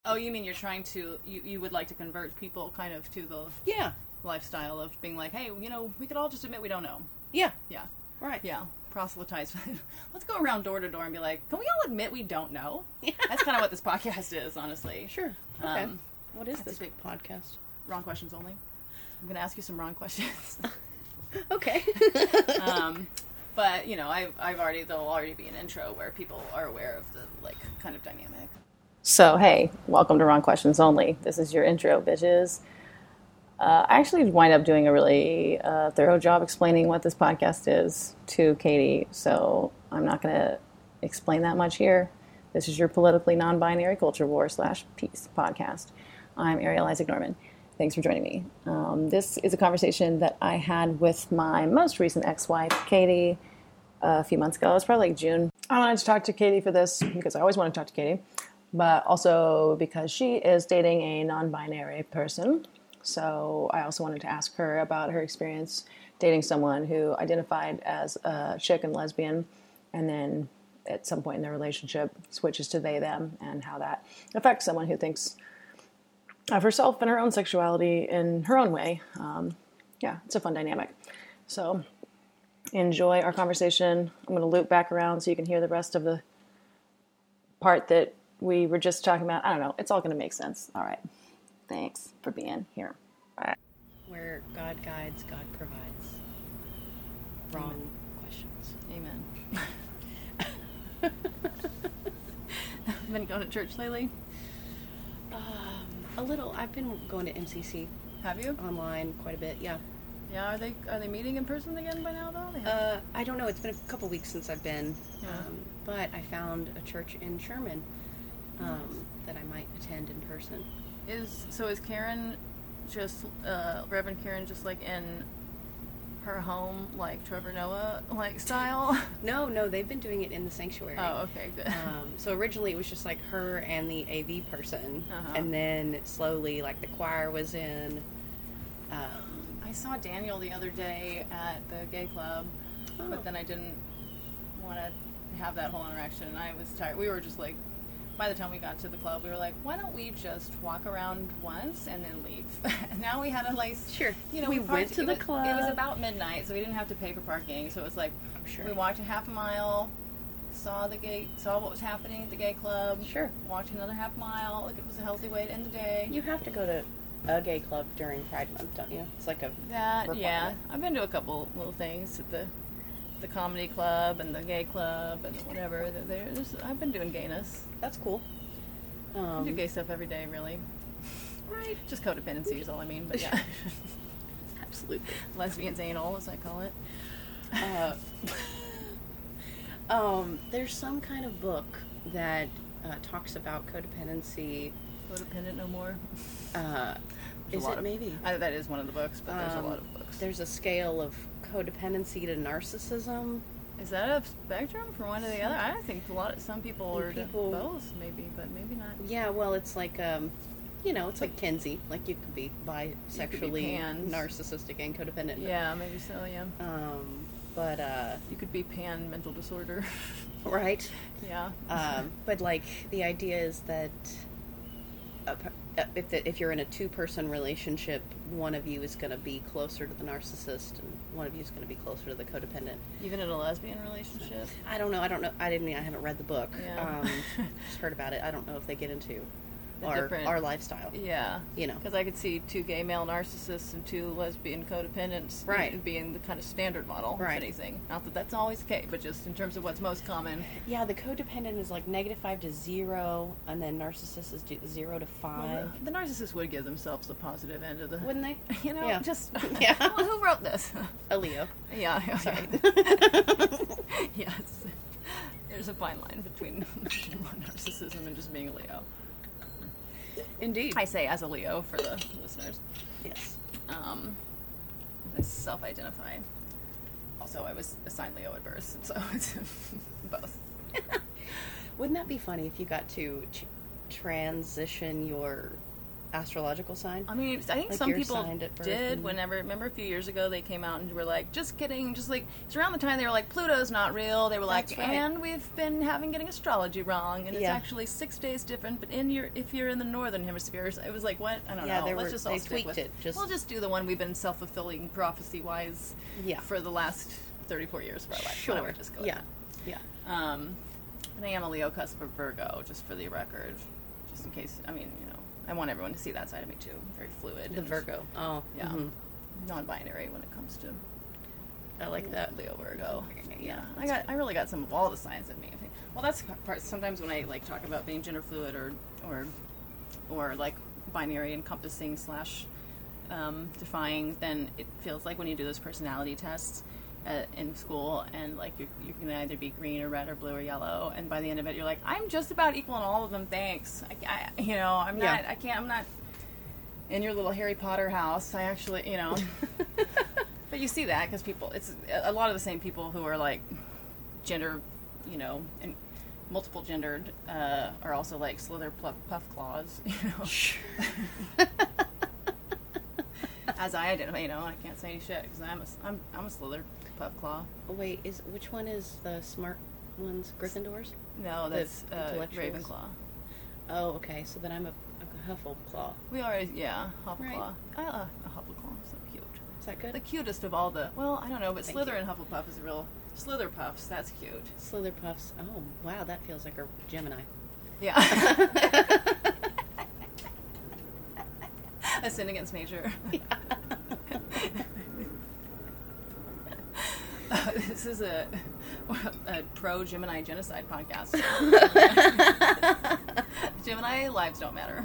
Oh, you mean you're trying to, you would like to convert people kind of to the lifestyle of being like, hey, we could all just admit we don't know. Yeah. Yeah. Right. Yeah. Proselytize. Let's go around door to door and be like, can we all admit we don't know? Yeah. That's kind of what this podcast is, honestly. Sure. Okay. What is this big podcast? Wrong questions only. I'm going to ask you some wrong questions. Okay. But, there'll already be an intro where people are aware of the, kind of dynamic. So, hey, welcome to Wrong Questions Only. This is your intro, bitches. I actually wind up doing a really thorough job explaining what this podcast is to Katie, so I'm not going to explain that much here. This is your politically non-binary culture war / peace podcast. I'm Ariel Isaac Norman. Thanks for joining me. This is a conversation that I had with my most recent ex-wife, Katie, a few months ago. It was probably like June. I wanted to talk to Katie for this because I always want to talk to Katie, but also because she is dating a non-binary person. So I also wanted to ask her about her experience dating someone who identified as a chick and lesbian, and then at some point in their relationship switches to they, them, and how that affects someone who thinks of herself and her own sexuality in her own way. It's a fun dynamic. So enjoy our conversation. I'm going to loop back around so you can hear the rest of the part that we were just talking about. I don't know. It's all going to make sense. All right. Thanks for being here. Bye. Where God guides, God provides. Wrong questions. Amen. Been going to church lately? A little. I've been going to MCC. Have you? Online quite a bit, yeah. Yeah, are they meeting in person again by now, though? I don't know. It's been a couple weeks since I've been. Yeah. But I found a church in Sherman that I might attend in person. Is Karen just, Reverend Karen, just like in her home, like Trevor Noah, like style? No, they've been doing it in the sanctuary. Oh, okay, good. So originally it was just like her and the AV person, and then slowly, like the choir was in. I saw Daniel the other day at the gay club, but then I didn't want to have that whole interaction, and I was tired. We were just like, by the time we got to the club, we were like, why don't we just walk around once and then leave? Now we had a Sure. We went to the club. It was about midnight, so we didn't have to pay for parking. So it was like, we walked a half a mile, saw what was happening at the gay club. Sure. Walked another half mile. Like, it was a healthy way to end the day. You have to go to a gay club during Pride Month, don't you? It's like yeah. I've been to a couple little things at the comedy club and the gay club and whatever. I've been doing gayness. That's cool. I do gay stuff every day, really. Right. Just codependency is all I mean, but yeah. Absolutely. Lesbians anal, as I call it. There's some kind of book that talks about codependency. Codependent no more. Is it maybe? That is one of the books, but there's a lot of books. There's a scale of codependency to narcissism. Is that a spectrum from one to the other? I think some people are both, maybe, but maybe not. Yeah, well, it's like, it's like Kinsey. Like, you could be bisexually narcissistic and codependent. Yeah, maybe so, yeah. But, you could be pan mental disorder. Right. Yeah. But, like, the idea is that if you're in a two-person relationship, one of you is going to be closer to the narcissist and one of you is going to be closer to the codependent. Even in a lesbian relationship? I don't know. I haven't read the book. Yeah. Just heard about it. I don't know if they get into our lifestyle. Yeah. Because I could see two gay male narcissists and two lesbian codependents being the kind of standard model, if anything. Not that that's always the case, but just in terms of what's most common. Yeah, the codependent is like -5 to 0, and then narcissist is 0 to 5. Well, the narcissist would give themselves the positive end of the... Wouldn't they? Yeah. Just... Yeah. Well, who wrote this? A Leo. Yeah. Sorry. Yes. There's a fine line between narcissism and just being a Leo. Indeed. I say as a Leo for the listeners. Yes. I self-identify. Also, I was assigned Leo at birth, so it's both. Wouldn't that be funny if you got to transition your astrological sign? I mean, I think Like some you're people signed at birth did. and- Remember a few years ago they came out and were like, just kidding, just like it's around the time they were like, Pluto's not real. They were like, That's right. and we've been getting astrology wrong, and it's Yeah. actually 6 days different. But if you're in the northern hemisphere, it was like, what? I don't know. Let's just all they stick tweaked with it. We'll just do the one we've been self-fulfilling prophecy wise Yeah. for the last 34 years of our life. Sure. Whatever, just go Yeah. ahead. Yeah. And I am a Leo cusp of Virgo, just for the record, just in case. I mean, I want everyone to see that side of me too. Very fluid. The and, Virgo. Oh. yeah, mhm. non-binary when it comes to I like that. Leo, Virgo. Yeah, Yeah, I really got some of all the signs in me. I think. Well, that's the part. Sometimes when I like talk about being gender fluid or like binary encompassing / defying, then it feels like when you do those personality tests in school, and like you can either be green or red or blue or yellow, and by the end of it, you're like, I'm just about equal in all of them. Thanks. I'm not. Yeah. I can't. I'm not in your little Harry Potter house. I actually, But you see that because it's a lot of the same people who are like gender, and multiple gendered are also like slither puff claws, As I identify, I can't say any shit because I'm a slither puff claw. Oh, wait, which one is the smart ones? Gryffindors? No, that's intellectuals? Ravenclaw. Oh, okay. So then I'm a Huffleclaw. We always, Huffleclaw. Right. I love a Huffleclaw. So cute. Is that good? The cutest of all the. Well, I don't know, but Thank Slither you. and Hufflepuff is a real Slitherpuffs. That's cute. Slitherpuffs. Oh, wow, that feels like a Gemini. Yeah. A sin against nature. This is a pro Gemini genocide podcast. Gemini lives don't matter.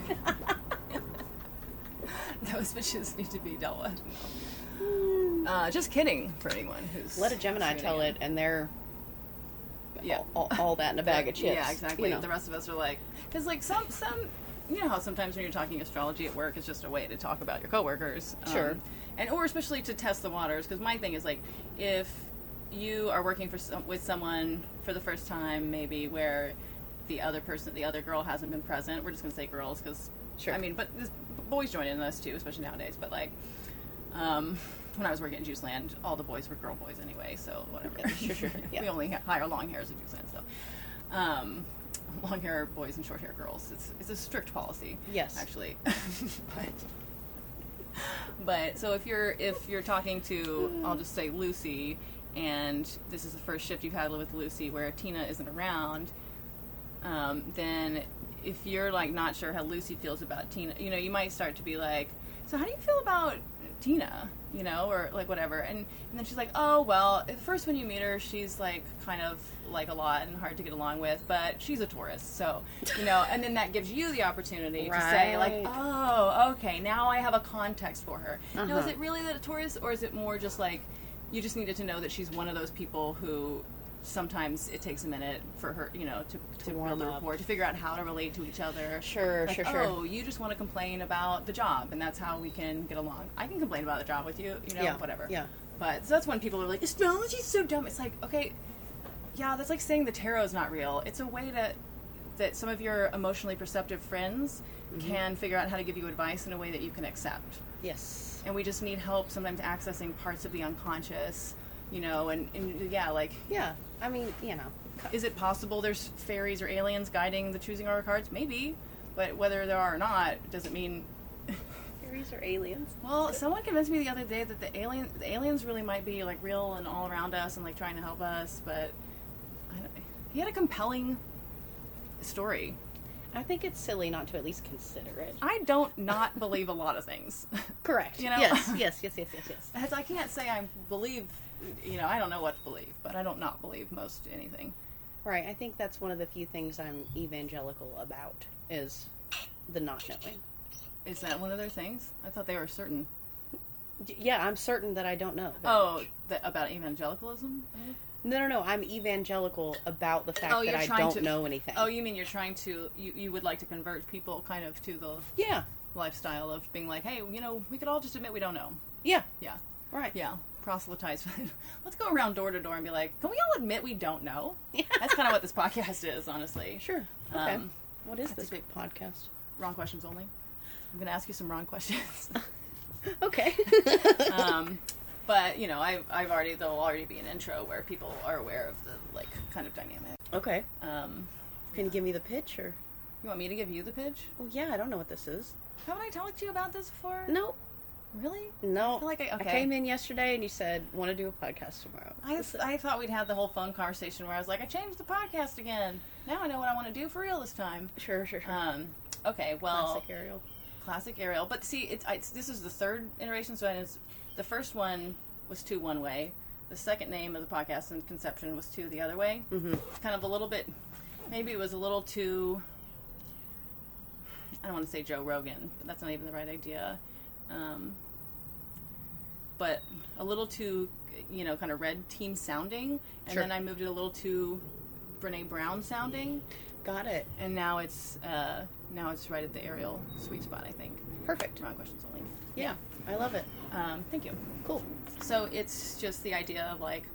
Those bitches need to be dealt with. Just kidding for anyone who's Let a Gemini tuning tell in. it, and they're Yeah. all that in a bag of chips. Yeah, exactly. You know. The rest of us are like, because like some, you know how sometimes when you're talking astrology at work, it's just a way to talk about your coworkers. Sure. Or especially to test the waters. Because my thing is like, if you are working with someone for the first time, maybe where the other girl hasn't been present. We're just gonna say girls because, Sure. I mean, but boys join in us too, especially nowadays. But like, when I was working at Juiceland, all the boys were girl boys anyway, so whatever. Sure. Yeah. We only hire long hairs at Juiceland, so long hair boys and short hair girls. It's a strict policy. Yes. Actually, but so if you're talking to, I'll just say Lucy, and this is the first shift you've had with Lucy where Tina isn't around, then if you're like not sure how Lucy feels about Tina, you might start to be like, so how do you feel about Tina, or like whatever, and then she's like, oh well, at first when you meet her, she's like kind of like a lot and hard to get along with, but she's a Taurus, so and then that gives you the opportunity to say like, Right. oh, okay, now I have a context for her. Now, is Uh-huh. it really that a Taurus, or is it more just like you just needed to know that she's one of those people who sometimes it takes a minute for her, to warm build a up. rapport, to figure out how to relate to each other. Sure. Oh, you just want to complain about the job, and that's how we can get along. I can complain about the job with you, Yeah, whatever. yeah. But so that's when people are like, astrology's so dumb. It's like, okay, yeah, that's like saying the tarot's not real. It's a way that some of your emotionally perceptive friends can figure out how to give you advice in a way that you can accept. Yes. And we just need help sometimes accessing parts of the unconscious, and yeah, like, Yeah. I mean, is it possible there's fairies or aliens guiding the choosing our cards? Maybe, but whether there are or not doesn't mean. Fairies or aliens? Well, someone convinced me the other day that the aliens really might be like real and all around us and like trying to help us, but he had a compelling story. I think it's silly not to at least consider it. I don't not believe a lot of things. Correct. Yes. As I can't say I believe, I don't know what to believe, but I don't not believe most anything. Right. I think that's one of the few things I'm evangelical about is the not knowing. Is that one of their things? I thought they were certain. Yeah, I'm certain that I don't know. Oh, about evangelicalism? No. I'm evangelical about the fact Oh, that you're I trying don't to- know anything. Oh, you mean you're trying to, you would like to convert people kind of to the Yeah. lifestyle of being like, hey, we could all just admit we don't know. Yeah. Yeah. Right. Yeah. Proselytize. Let's go around door to door and be like, can we all admit we don't know? Yeah. That's kind of what this podcast is, honestly. Sure. Okay. Um, What is that's this a big podcast? Wrong questions only. I'm going to ask you some wrong questions. Okay. But, you know, there'll already be an intro where people are aware of the, like, kind of dynamic. Okay. Can you give me the pitch, or? You want me to give you the pitch? Well, yeah, I don't know what this is. Haven't I talked to you about this before? No. Really? No. I feel like I came in yesterday and you said, want to do a podcast tomorrow. I thought we'd had the whole phone conversation where I was like, I changed the podcast again. Now I know what I want to do for real this time. Sure. Okay, well... Classic Ariel. But see, this is the third iteration, so the first one was 2 one way. The second name of the podcast in conception was 2 the other way. Mm-hmm. Kind of a little bit... Maybe it was a little too... I don't want to say Joe Rogan, but that's not even the right idea. But a little too, you know, kind of red team sounding. And Sure. then I moved it a little too Brene Brown sounding. Got it. And now it's right at the Ariel sweet spot, I think. Perfect. Wrong questions only. Yeah, I love it. Thank you. Cool. So it's just the idea of like,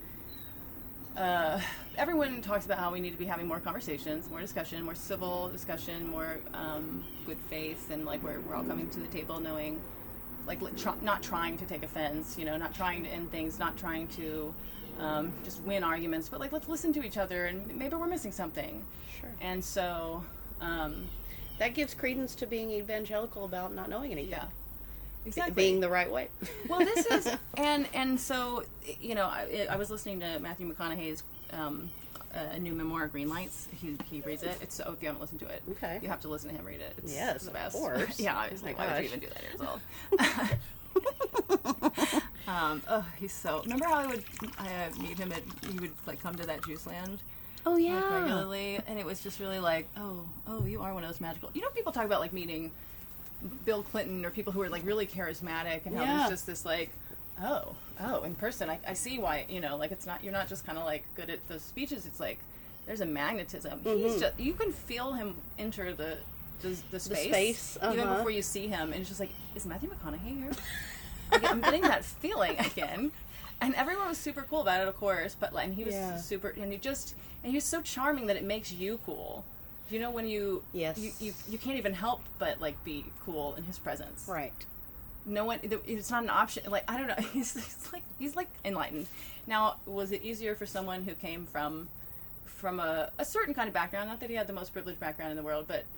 everyone talks about how we need to be having more conversations, more discussion, more civil discussion, more good faith, and like we're all coming to the table knowing, like not trying to take offense, you know, not trying to end things, not trying to just win arguments, but like let's listen to each other, and maybe we're missing something. Sure. And so that gives credence to being evangelical about not knowing anything. Yeah. Exactly. Being the right way. Well, this is, and so, you know, I was listening to Matthew McConaughey's new memoir, Green Lights. He reads it. It's so, if you haven't listened to it, okay, you have to listen to him read it. It's yes, the best. Of course. Yeah, obviously. Why would you even do that yourself? He's so. Remember how I would meet him he would like come to that Juice Land. Oh yeah, like, regularly, and it was just really like, oh, you are one of those magical. You know, people talk about like meeting Bill Clinton or people who are like really charismatic, and how there's just this like, oh, in person, I see why, you know, like you're not just kind of like good at the speeches. It's like there's a magnetism. Mm-hmm. He's just, you can feel him enter the space even before you see him, and it's just like, is Matthew McConaughey here? I'm getting that feeling again. And everyone was super cool about it, of course, but like, and he was super, and he was so charming that it makes you cool. You know, when you can't even help but like be cool in his presence. Right. No one, it's not an option. Like, I don't know. He's like enlightened. Now, was it easier for someone who came from a certain kind of background? Not that he had the most privileged background in the world, but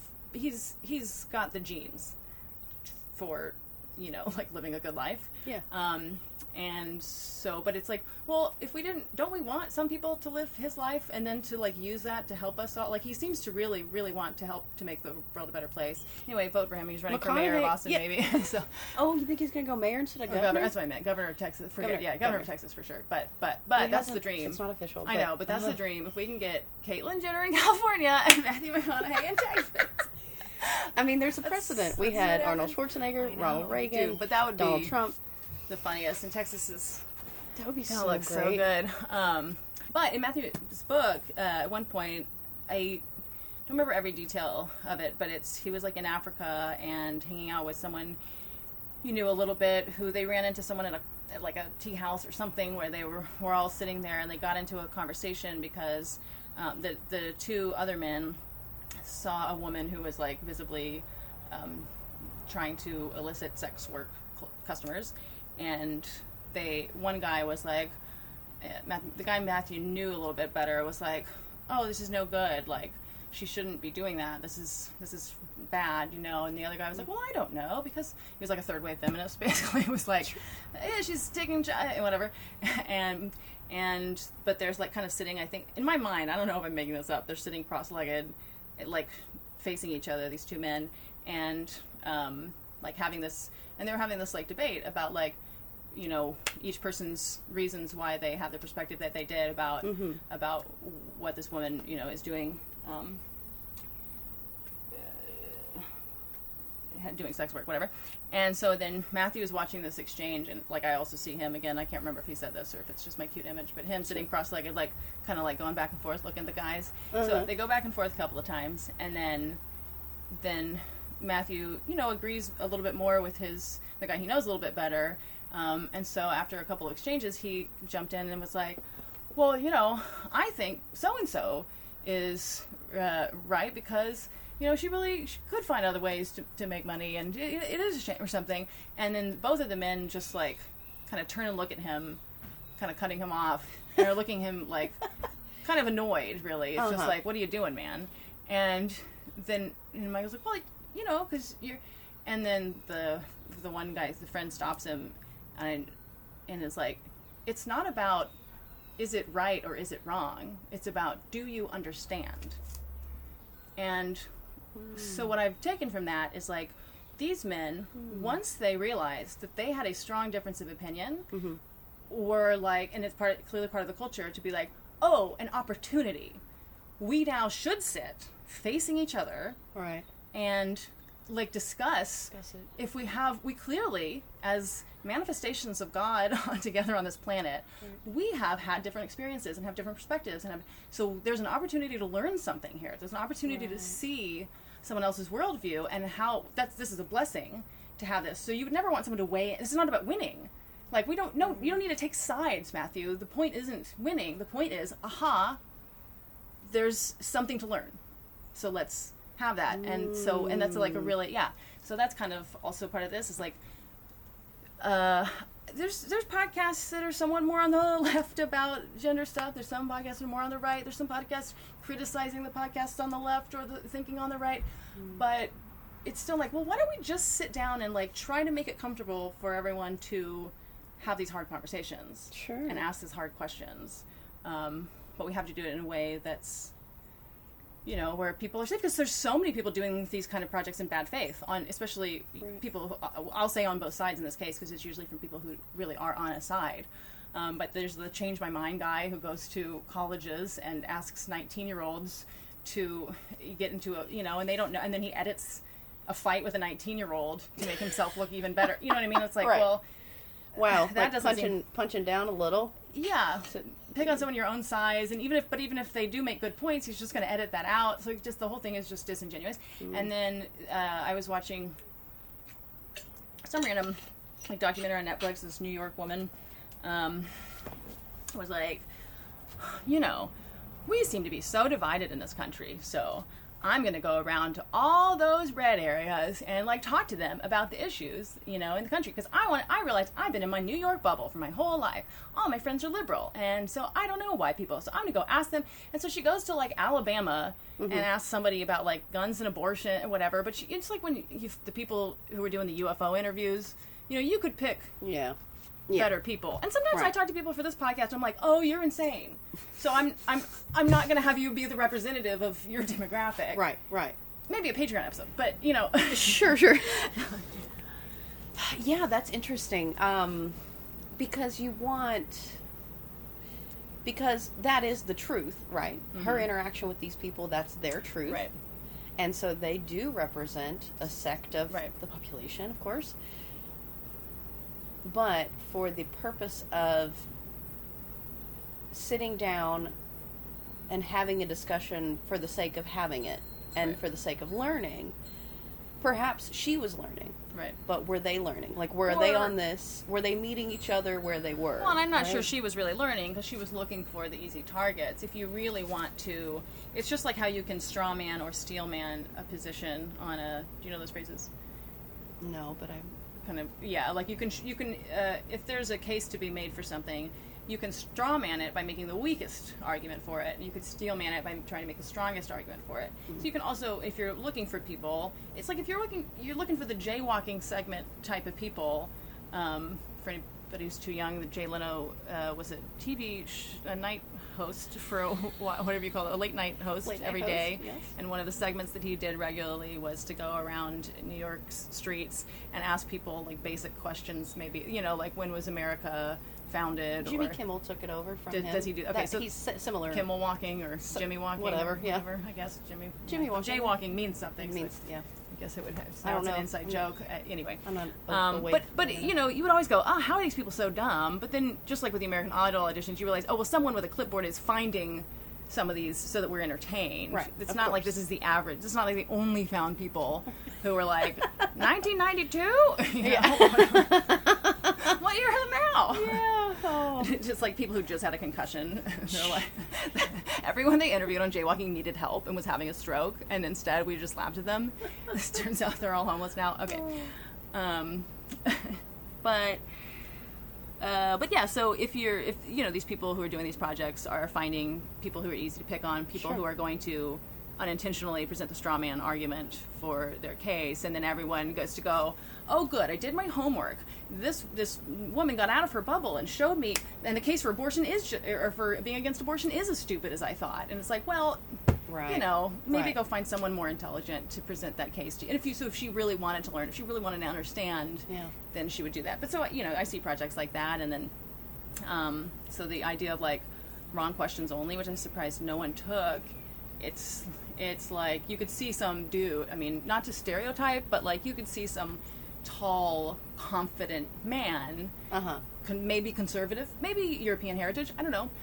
he's got the genes for, you know, like living a good life. Yeah. And so, but it's like, well, if we don't we want some people to live his life and then to like use that to help us all? Like, he seems to really, really want to help to make the world a better place. Anyway, vote for him. He's running for mayor of Austin, maybe. So, oh, you think he's going to go mayor instead of governor? That's what I meant. Governor of Texas. Governor of Texas for sure. But that's the dream. It's not official. I know, but that's the dream. If we can get Caitlyn Jenner in California and Matthew McConaughey in Texas. I mean, there's a precedent. We had Arnold Schwarzenegger, Ronald Reagan, but that would be Donald Trump. The funniest, and Texas is that would be so great. So good. But in Matthew's book, at one point, I don't remember every detail of it, but he was like in Africa and hanging out with someone he knew a little bit, who they ran into someone at a tea house or something, where they were all sitting there, and they got into a conversation because the 2 other men saw a woman who was like visibly trying to elicit sex work customers. And one guy was like, the guy Matthew knew a little bit better was like, oh, this is no good. Like, she shouldn't be doing that. This is bad, you know. And the other guy was like, well, I don't know, because he was like a third wave feminist. Basically, it was like, yeah, she's taking whatever, but there's like kind of sitting. I think in my mind, I don't know if I'm making this up. They're sitting cross-legged, like facing each other. These 2 men, and like having this. And they were having this like debate about like, you know, each person's reasons why they have the perspective that they did about what this woman, you know, is doing, doing sex work, whatever. And so then Matthew is watching this exchange, and like I also see him again. I can't remember if he said this or if it's just my cute image, but him sitting cross-legged, like kind of like going back and forth, looking at the guys. So they go back and forth a couple of times, and then Matthew, you know, agrees a little bit more with the guy he knows a little bit better. And so after a couple of exchanges, he jumped in and was like, well, you know, I think so-and-so is right because, she could find other ways to make money, and it is a shame or something. And then both of the men just like kind of turn and look at him, kind of cutting him off, and are looking him like kind of annoyed, really. It's just like, what are you doing, man? And then Michael's like, well, because you're... And then the one guy, the friend, stops him and is like, it's not about is it right or is it wrong? It's about, do you understand? And so what I've taken from that is like, these men, once they realized that they had a strong difference of opinion, were like, and it's clearly part of the culture, to be like, oh, an opportunity. We now should sit facing each other, right, and like discuss it. If we clearly, as manifestations of God together on this planet, we have had different experiences and have different perspectives, and so there's an opportunity to learn something here. There's an opportunity to see someone else's worldview, and how this is a blessing to have this. So you would never want someone to weigh in. This is not about winning. Like, you don't need to take sides, Matthew. The point isn't winning. The point is, there's something to learn. So let's have that. And so, and that's like a really, so that's kind of also part of this, is like, there's podcasts that are somewhat more on the left about gender stuff. There's some podcasts that are more on the right. There's some podcasts criticizing the podcasts on the left or the thinking on the right. But it's still like, well, why don't we just sit down and like try to make it comfortable for everyone to have these hard conversations, and ask these hard questions. But we have to do it in a way that's, where people are safe, because there's so many people doing these kind of projects in bad faith, especially people who, I'll say on both sides in this case, because it's usually from people who really are on a side. But there's the Change My Mind guy who goes to colleges and asks 19-year-olds to get into and they don't know, and then he edits a fight with a 19-year-old to make himself look even better. You know what I mean? It's like, well, wow, that like doesn't punching down a little. Yeah, pick on someone your own size, and even if they do make good points, he's just going to edit that out. So just the whole thing is just disingenuous. And then I was watching some random documentary on Netflix. This New York woman was like, we seem to be so divided in this country, so I'm going to go around to all those red areas and like talk to them about the issues, in the country. Because I realize I've been in my New York bubble for my whole life. All my friends are liberal. And so I don't know why people, so I'm going to go ask them. And so she goes to like Alabama and asks somebody about like guns and abortion and whatever. But it's like when the people who were doing the UFO interviews, you could pick better people. And sometimes I talk to people for this podcast and I'm like, oh, you're insane. So I'm not going to have you be the representative of your demographic. Right. Maybe a Patreon episode, but Sure. Yeah, that's interesting. Because that is the truth, right? Her interaction with these people, that's their truth. Right. And so they do represent a sect of the population, of course. But for the purpose of sitting down and having a discussion for the sake of having it, and for the sake of learning, perhaps she was learning. Right. But were they learning? Like, were they on this? Were they meeting each other where they were? Well, and I'm not sure she was really learning, because she was looking for the easy targets. If you really want to, it's just like how you can straw man or steel man a position on a, do you know those phrases? No, but I'm... kind of, like you can if there's a case to be made for something, you can straw man it by making the weakest argument for it, and you could steel man it by trying to make the strongest argument for it. So you can also, if you're looking for people, it's like if you're looking for the jaywalking segment type of people. For anybody who's too young, Jay Leno was a a night host for whatever you call it, a late night host every day. Yes. And one of the segments that he did regularly was to go around New York's streets and ask people like basic questions, maybe, like when was America founded? Jimmy Kimmel took it over from him. Does he do? Okay, so he's similar. Kimmel walking or Jimmy walking, whatever. I guess Jimmy walking. Jaywalking means something. It means, I guess it would have. I don't know. An inside joke. Anyway, I'm not. But you would always go, oh, how are these people so dumb? But then, just like with the American Idol auditions, you realize, oh, well, someone with a clipboard is finding some of these so that we're entertained. Right. It's not like this is the average. It's not like they only found people who were like 1992. What year is it now? Yeah. Oh. just like people who just had a concussion. They're like, everyone they interviewed on Jaywalking needed help and was having a stroke, and instead we just laughed at them. This turns out they're all homeless now. Okay. But yeah, so if these people who are doing these projects are finding people who are easy to pick on, people who are going to unintentionally present the straw man argument for their case, and then everyone goes to go, oh good, I did my homework. This woman got out of her bubble and showed me, and the case for abortion or for being against abortion is as stupid as I thought. And it's like, well, maybe go find someone more intelligent to present that case to you. And if she really wanted to learn, if she really wanted to understand, then she would do that. But so, I see projects like that, and then, so the idea of like wrong questions only, which I'm surprised no one took, it's like you could see some dude, I mean, not to stereotype, but like you could see some tall, confident man, maybe conservative, maybe European heritage, I don't know,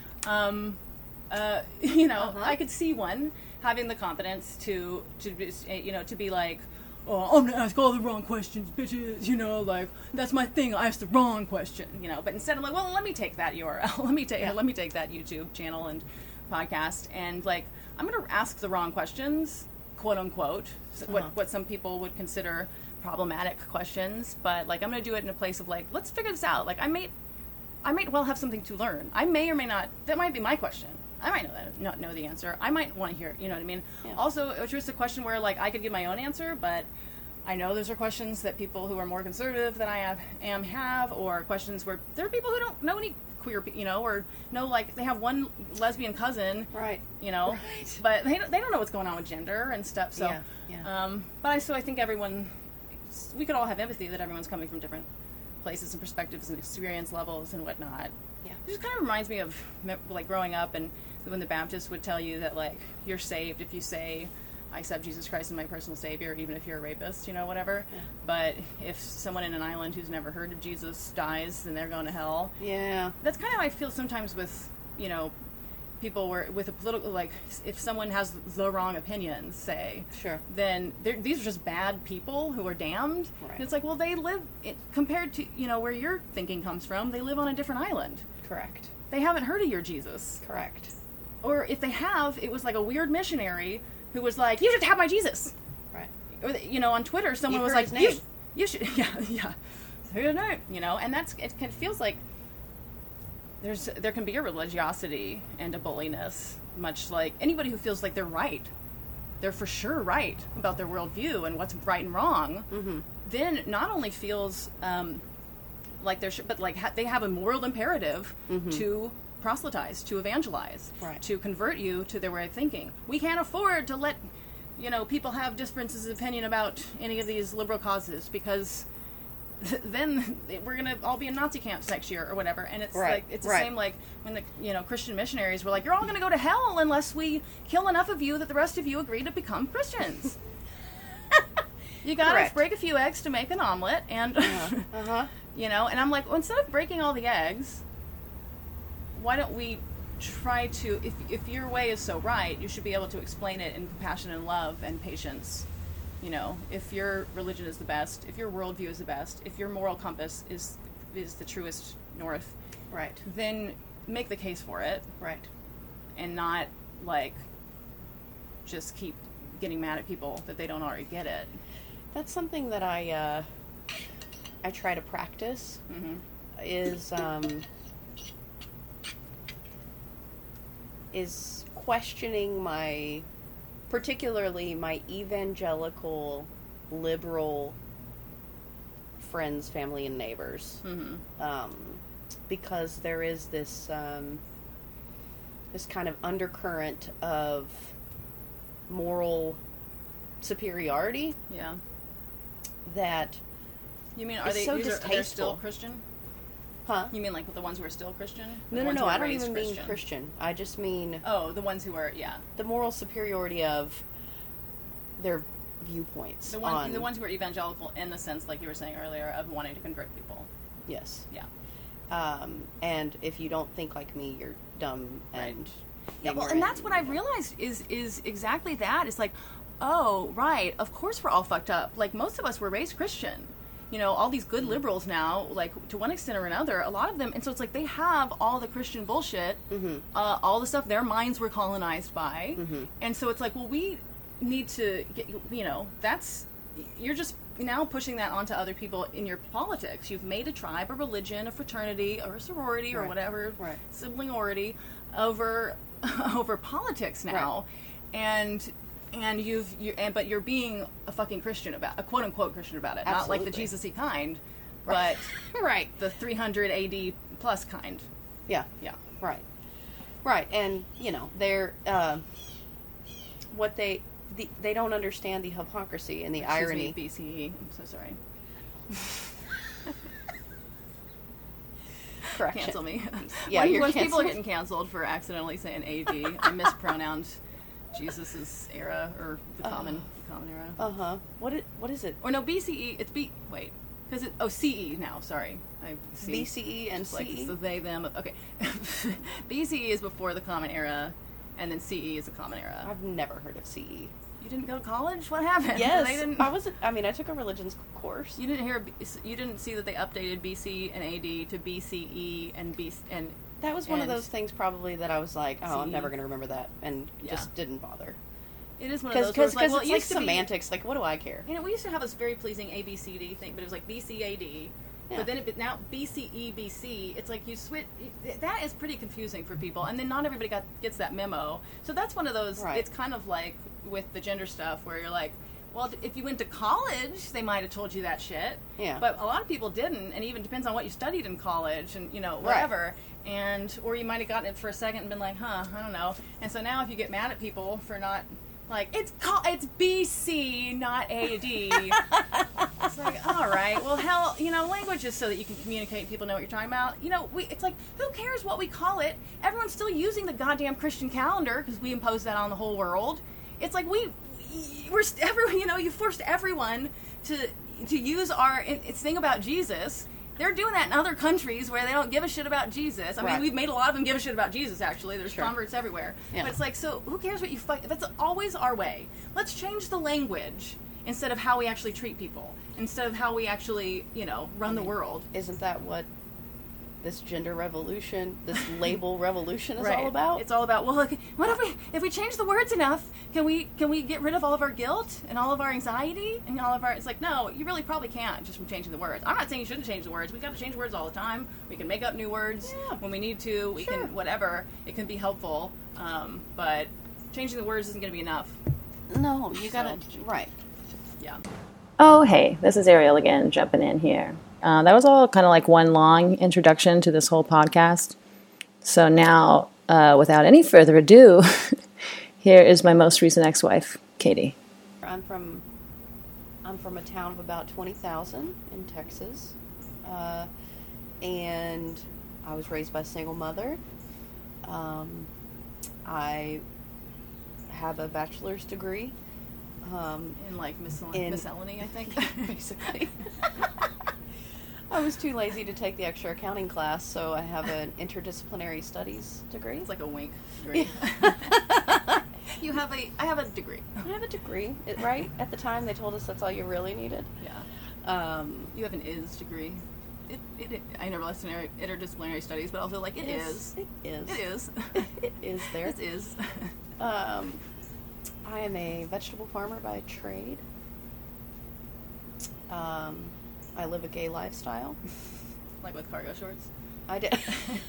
I could see one having the confidence to be like, oh, I'm gonna ask all the wrong questions, bitches, like, that's my thing, I asked the wrong question, but instead I'm like, well, let me take that URL, let me take that YouTube channel and podcast, and like, I'm gonna ask the wrong questions, quote unquote, what some people would consider problematic questions, but like, I'm gonna do it in a place of like, let's figure this out, like, I might well have something to learn, I may or may not, that might be my question, I might not know the answer. I might want to hear it, you know what I mean? Yeah. Also, it's just a question where, like, I could give my own answer, but I know those are questions that people who are more conservative than I have, or questions where there are people who don't know any queer, or know, like, they have one lesbian cousin, right? But they don't know what's going on with gender and stuff, so, but I think we could all have empathy that everyone's coming from different places and perspectives and experience levels and whatnot. Yeah. It just kind of reminds me of, like, growing up and when the Baptists would tell you that, like, you're saved if you say, I accept Jesus Christ as my personal savior, even if you're a rapist, whatever. Yeah. But if someone in an island who's never heard of Jesus dies, then they're going to hell. Yeah. That's kind of how I feel sometimes with, people with a political, like, if someone has the wrong opinions, say, then these are just bad people who are damned. Right. And it's like, well, they live, compared to, where your thinking comes from, they live on a different island. Correct. They haven't heard of your Jesus. Correct. Or if they have, it was like a weird missionary who was like, you should have my Jesus. Right. Or, on Twitter, someone was like, you should, yeah. And it feels like there can be a religiosity and a bulliness, much like anybody who feels like they're for sure right about their worldview and what's right and wrong, then not only feels like but like they have a moral imperative to proselytize, to evangelize, to convert you to their way of thinking. We can't afford to let people have differences of opinion about any of these liberal causes, because then we're gonna all be in Nazi camps next year or whatever. And it's like it's the same like when the Christian missionaries were like, you're all gonna go to hell unless we kill enough of you that the rest of you agree to become Christians. You gotta break a few eggs to make an omelet, and and I'm like, well, instead of breaking all the eggs, why don't we try to, if your way is so right, you should be able to explain it in compassion and love and patience. If your religion is the best, if your worldview is the best, if your moral compass is the truest north, then make the case for it, and not like just keep getting mad at people that they don't already get it. That's something that I try to practice. Is questioning particularly my evangelical, liberal friends, family, and neighbors, because there is this kind of undercurrent of moral superiority. Yeah. That you mean are they so distasteful. Are they still Christian? Huh? You mean like with the ones who are still Christian? No. I don't even mean Christian. I just mean... Oh, the ones who are, the moral superiority of their viewpoints. The ones who are evangelical in the sense, like you were saying earlier, of wanting to convert people. Yes. Yeah. And if you don't think like me, you're dumb and... Yeah, well, and that's what I realized is exactly that. It's like, oh, right, of course we're all fucked up. Like, most of us were raised Christian. all these good liberals now, like, to one extent or another, a lot of them, and so it's like they have all the Christian bullshit, all the stuff their minds were colonized by, and so it's like, well, we need to get, you're just now pushing that onto other people in your politics. You've made a tribe, a religion, a fraternity, or a sorority, or whatever, siblingority, over politics now, but you're being a fucking Christian about, a quote unquote Christian about it, not like the Jesus-y kind, but the 300 AD plus kind. Yeah, right, and they're they don't understand the hypocrisy and the irony. BCE. I'm so sorry. Correction. Cancel me. Yeah, when people are getting canceled for accidentally saying AD, I mispronounced Jesus's era, or the common era. What is it? Or no, BCE. It's CE now. Sorry, BCE and CE. Like it's the they them. Okay, BCE is before the common era, and then CE is the common era. I've never heard of CE. You didn't go to college? What happened? Yes, I took a religions course. You didn't see that they updated BC and AD to BCE and that was one of those things probably that I was like, oh, I'm never going to remember that, and just didn't bother. It is one of those because it's like semantics. Like, what do I care? We used to have this very pleasing ABCD thing, but it was like BCAD. Yeah. But then now BCE, BC, it's like you switch. That is pretty confusing for people, and then not everybody gets that memo. So that's one of those. Right. It's kind of like with the gender stuff where you're like, well, if you went to college, they might have told you that shit. Yeah. But a lot of people didn't, and even depends on what you studied in college, and whatever. Right. Or you might have gotten it for a second and been like, I don't know. And so now if you get mad at people for not. Like, it's BC, not AD. It's like, all right, well, hell, language is so that you can communicate and people know what you're talking about. It's like, who cares what we call it? Everyone's still using the goddamn Christian calendar because we impose that on the whole world. It's like you forced everyone to use it's thing about Jesus. They're doing that in other countries where they don't give a shit about Jesus. I mean, we've made a lot of them give a shit about Jesus, actually. There's converts everywhere. Yeah. But it's like, so who cares what you fight? That's always our way. Let's change the language instead of how we actually treat people, instead of how we actually, run the world. Isn't that what this gender revolution, this label revolution is all about? It's all about, well, look, what if we change the words enough, can we get rid of all of our guilt and all of our anxiety and all of our, it's like, no, you really probably can't just from changing the words. I'm not saying you shouldn't change the words. We got to change words all the time. We can make up new words when we need to. We can, whatever. It can be helpful. But changing the words isn't going to be enough. No, you got to, right. Yeah. Oh, hey, this is Ariel again, jumping in here. That was all kind of like one long introduction to this whole podcast. So now, without any further ado, here is my most recent ex-wife, Katie. I'm from a town of about 20,000 in Texas, and I was raised by a single mother. I have a bachelor's degree in like miscellany, I think, basically. I was too lazy to take the extra accounting class, so I have an interdisciplinary studies degree. It's like a wink degree. I have a degree. I have a degree, right? At the time, they told us that's all you really needed. Yeah. You have an IS degree. I never listened to interdisciplinary studies, but I feel like it is. It is. It is. It is there. It is. I am a vegetable farmer by trade. I live a gay lifestyle. Like with cargo shorts? I did.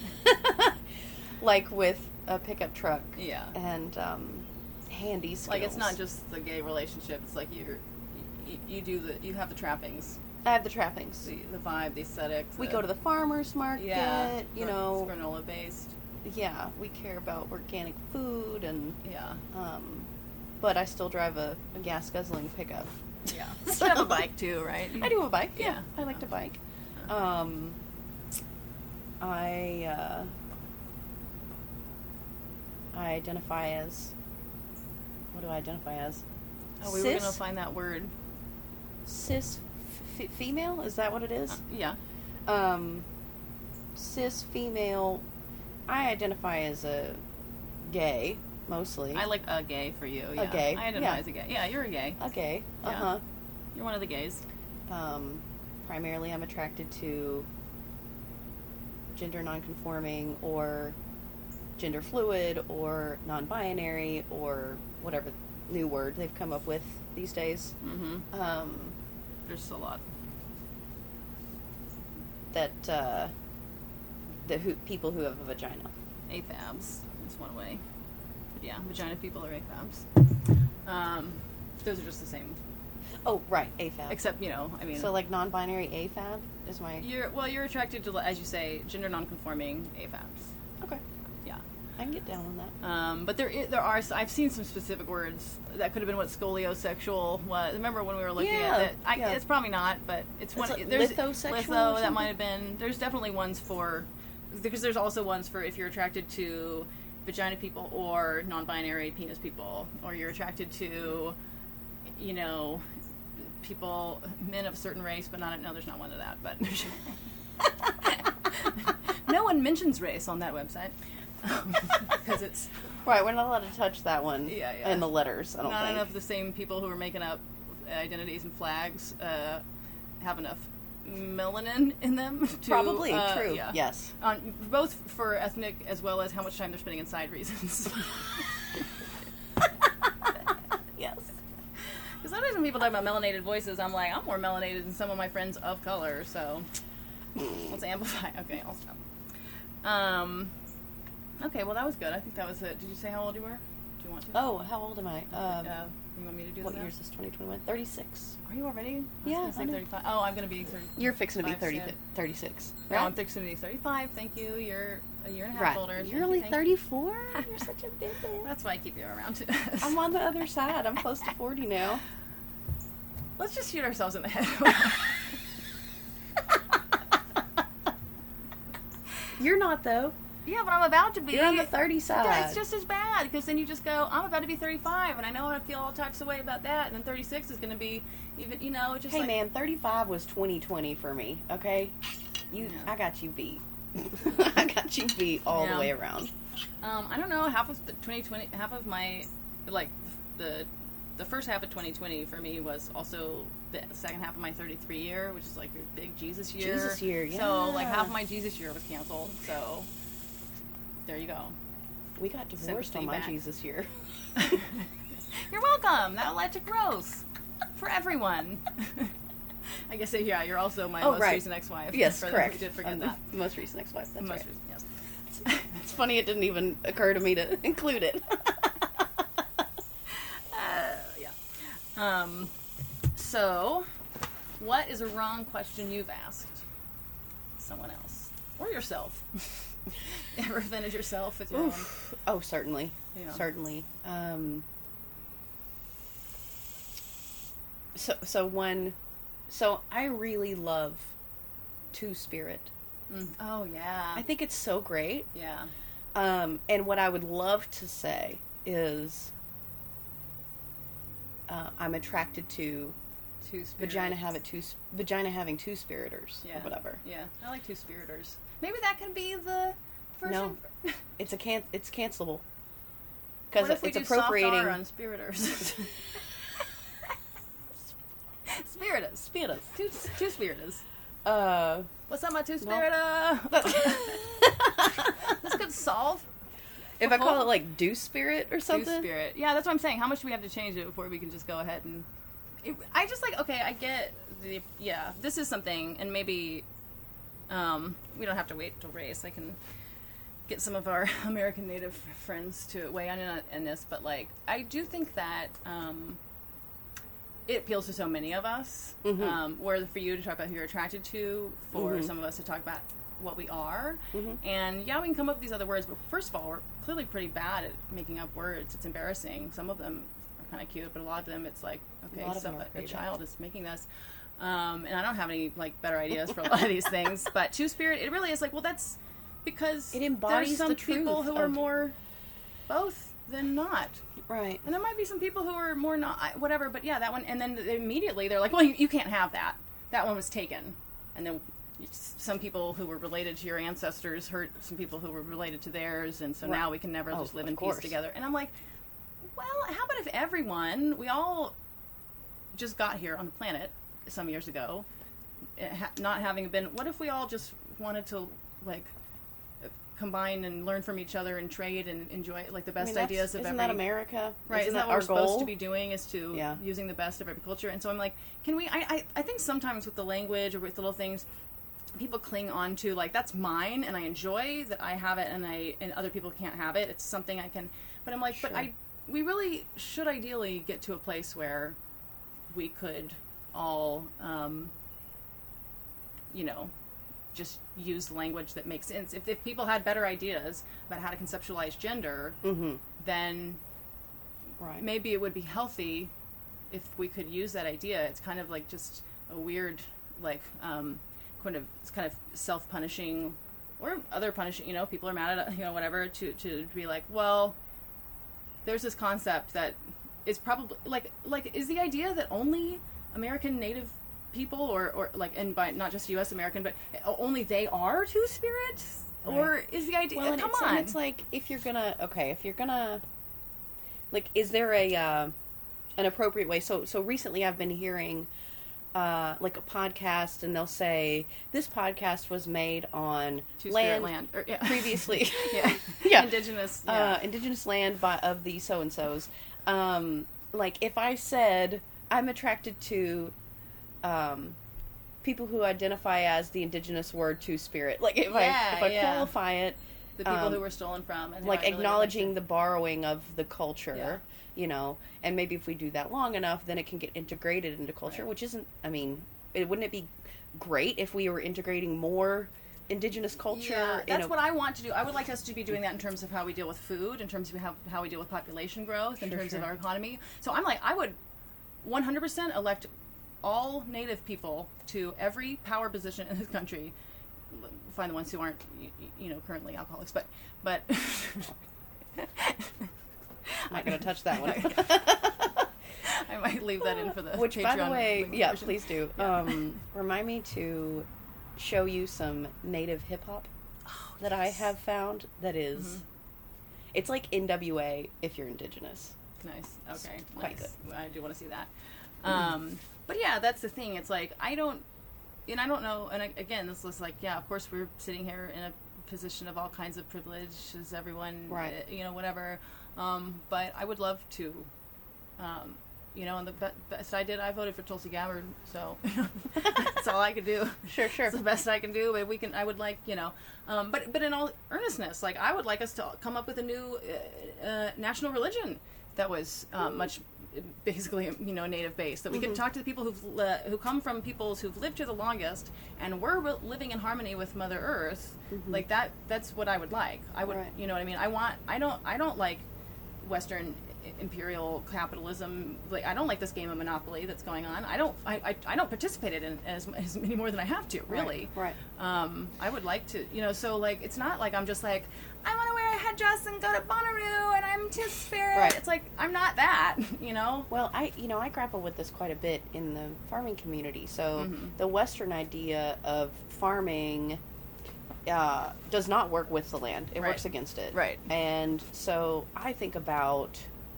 Like with a pickup truck. Yeah. And handy skills. Like it's not just the gay relationship. It's like you have the trappings. I have the trappings. The vibe, the aesthetic. We go to the farmer's market. Yeah. You know. It's granola based. Yeah. We care about organic food and. Yeah. But I still drive a gas guzzling pickup. Yeah. So, you have a bike too, right? I do have a bike. Yeah. I like to bike. I identify as. What do I identify as? Oh, we were going to find that word. Cis female? Is that what it is? Yeah. Cis female. I identify as a gay, mostly. I like a gay for you. Yeah. A gay. I identify as a gay. Yeah, you're a gay. A gay. Yeah. You're one of the gays. primarily I'm attracted to gender nonconforming or gender fluid or non-binary or whatever new word they've come up with these days. Mm-hmm. There's a lot. That people who have a vagina. AFABs is one way. But yeah, vagina people are AFABs. Those are just the same. Oh, right, AFAB. Except, I mean... So, like, non-binary AFAB is my... You're attracted to, as you say, gender non-conforming AFABs. Okay. Yeah. I can get down on that. But there are... I've seen some specific words. That could have been what scoliosexual was. Remember when we were looking at it? It's probably not, but it's one... Like there's lithosexual litho, that might have been... There's definitely ones for... Because there's also ones for if you're attracted to vagina people or non-binary penis people, or you're attracted to, people, men of a certain race, but not... No, there's not one of that, but... No one mentions race on that website. Because it's... Right, we're not allowed to touch that one. Yeah. And the letters, I don't think. Not enough of the same people who are making up identities and flags have enough melanin in them to... Probably, true, yeah. Yes. Both for ethnic as well as how much time they're spending inside reasons. Yes. Because sometimes when people talk about melanated voices, I'm like, I'm more melanated than some of my friends of color, so let's amplify. Okay, I'll stop. Okay, well, that was good. I think that was it. Did you say how old you were? Do you want to? Oh, how old am I? You want me to do what that? What year is this, 2021? 36. Are you already? Yeah. I was gonna say 35. Oh, I'm going to be 30. You're fixing to be 36. No, Right? I'm fixing to be 35. Thank you. You're a year and a half Right. older. You're only 34? You're such a baby. That's why I keep you around. I'm on the other side. I'm close to 40 now. Let's just shoot ourselves in the head. You're not, though. Yeah, but I'm about to be. You're on the 30 side. Yeah, it's just as bad, because then you just go, I'm about to be 35, and I know I feel all types of way about that, and then 36 is going to be even, it's just Hey, like... man, 35 was 2020 for me, okay? I got you beat. I got you beat all the way around. I don't know, half of 2020, half of my, the first half of 2020 for me was also the second half of my 33 year, which is like your big Jesus year. Jesus year, yeah. So, half of my Jesus year was canceled, so... There you go. We got divorced on my Jesus year. You're welcome. That led to growth for everyone. I guess, yeah, you're also my most recent ex-wife. Yes, correct. We did forget that. The most recent ex-wife, that's right. Recent, yes. It's funny it didn't even occur to me to include it. Yeah. So, what is a wrong question you've asked someone else? Or yourself? Ever offended yourself with your own? Oh, certainly. Yeah. Certainly. So I really love Two-Spirit. Oh, yeah. I think it's so great. Yeah. And what I would love to say is I'm attracted to vagina having two-spiriters or whatever. Yeah, I like two-spiriters. Maybe that could be the version. No, it's cancelable because it's appropriating on spiriters. Spiritus. Two spiritus. What's up, my two-spirita? This could solve. If I call it like Deuce-Spirit or something? Deuce-Spirit. Yeah, that's what I'm saying. How much do we have to change it before we can just go ahead and... I just I get the... Yeah, this is something, and maybe we don't have to wait till race. I can get some of our American Native friends to weigh in this, but, I do think that it appeals to so many of us, where for you to talk about who you're attracted to, for some of us to talk about what we are, and yeah, we can come up with these other words, but first of all, we're clearly pretty bad at making up words. It's embarrassing. Some of them are kind of cute, but a lot of them it's like, okay, so a child is making this, and I don't have any better ideas for a lot of these things, but Two-Spirit, it really is well, that's because it embodies there's some the people who are more both than not. Right. And there might be some people who are more not, whatever, but yeah, that one, and then immediately they're like, well, you can't have that. That one was taken. And then some people who were related to your ancestors hurt some people who were related to theirs, and so now we can never just live in peace together. And I'm like, well, how about if we all just got here on the planet some years ago, not having been, what if we all just wanted to like combine and learn from each other and trade and enjoy like the best ideas of isn't every... that America? Right, isn't that what our we're supposed goal? to be doing, is to using the best of every culture? And so I'm like, can we, I think sometimes with the language or with little things, people cling on to like, that's mine and I enjoy that I have it and other people can't have it. It's something I can, but I'm like, Sure. but we really should ideally get to a place where we could all, you know, just use language that makes sense. If people had better ideas about how to conceptualize gender, then Right. maybe it would be healthy if we could use that idea. It's kind of like just a weird, like, it's kind of self-punishing or other punishing, you know, people are mad at it, you know, whatever, to be like, well, there's this concept that is probably, like, is the idea that only American Native people or like, and by not just U.S. American, but only they are Two-Spirit? Right. Or is the idea, Well, and come it's, on. and it's like, if you're gonna, like, is there an appropriate way? So recently I've been hearing, like a podcast, and they'll say, this podcast was made on Two-Spirit land. Or, yeah. previously. yeah. Yeah. Indigenous. Indigenous land of the so-and-sos. Like, if I said, I'm attracted to people who identify as the indigenous word Two-Spirit. Like, if I qualify it, the people who were stolen from, and like, how I really acknowledging like the borrowing of the culture, you know, and maybe if we do that long enough, then it can get integrated into culture, which isn't, I mean, wouldn't it be great if we were integrating more indigenous culture? Yeah, that's what I want to do. I would like us to be doing that in terms of how we deal with food, in terms of how we deal with population growth, in terms of our economy. So I'm like, I would 100% elect all Native people to every power position in this country. Find the ones who aren't, you know, currently alcoholics, but I'm not going to touch that one. I might leave that in for the Which, Patreon by the way, version. please do. Yeah. Remind me to show you some Native hip hop that I have found that is, it's like NWA if you're indigenous. Nice. Okay. Quite good. I do want to see that. But yeah, that's the thing. It's like, I don't know. And again, this looks like, yeah, of course we're sitting here in a position of all kinds of privilege as everyone, right. You know, whatever. But I would love to, you know, and the best I voted for Tulsi Gabbard, so that's all I could do. Sure. It's the best I can do, but I would like, you know, but in all earnestness, like, I would like us to come up with a new national religion that was much, basically, you know, Native based, that we could talk to the people who come from peoples who've lived here the longest and were living in harmony with Mother Earth. Like, that's what I would like. I would, you know what I mean? I don't like Western imperial capitalism. Like, I don't like this game of Monopoly that's going on. I don't participate in it as many more than I have to, really. Right. I would like to, you know, so, like, it's not like I'm just like, I want to wear a headdress and go to Bonnaroo and I'm Two-Spirit. Right. It's like, I'm not that, you know? Well, I grapple with this quite a bit in the farming community. So the Western idea of farming does not work with the land. It works against it. Right. And so I think about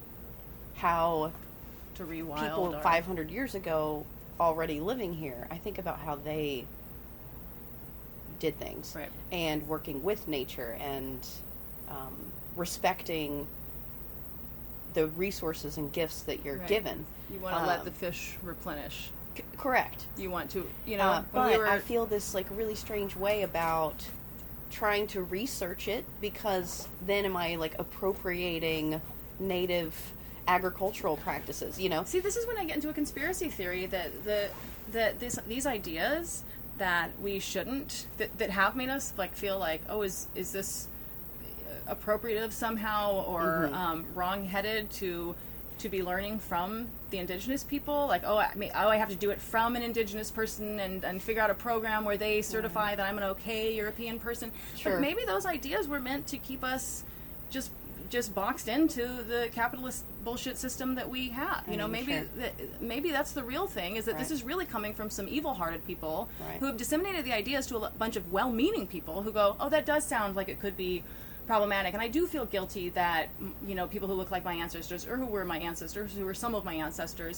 how To rewild people 500 years ago already living here, I think about how they did things. Right. And working with nature and respecting the resources and gifts that you're given. You want to let the fish replenish. Correct. You want to, you know, but I feel this, like, really strange way about trying to research it, because then am I, like, appropriating Native agricultural practices, you know? See, this is when I get into a conspiracy theory that these ideas that we shouldn't, that have made us, like, feel like, oh, is this appropriative somehow, or wrong-headed to be learning from the indigenous people, like, I have to do it from an indigenous person and figure out a program where they certify that I'm an okay European person. Sure. But maybe those ideas were meant to keep us just boxed into the capitalist bullshit system that we have. You know, maybe that's the real thing, is that this is really coming from some evil-hearted people who have disseminated the ideas to a bunch of well-meaning people who go, oh, that does sound like it could be problematic. And I do feel guilty that, you know, people who look like my ancestors, or who were my ancestors, who were some of my ancestors,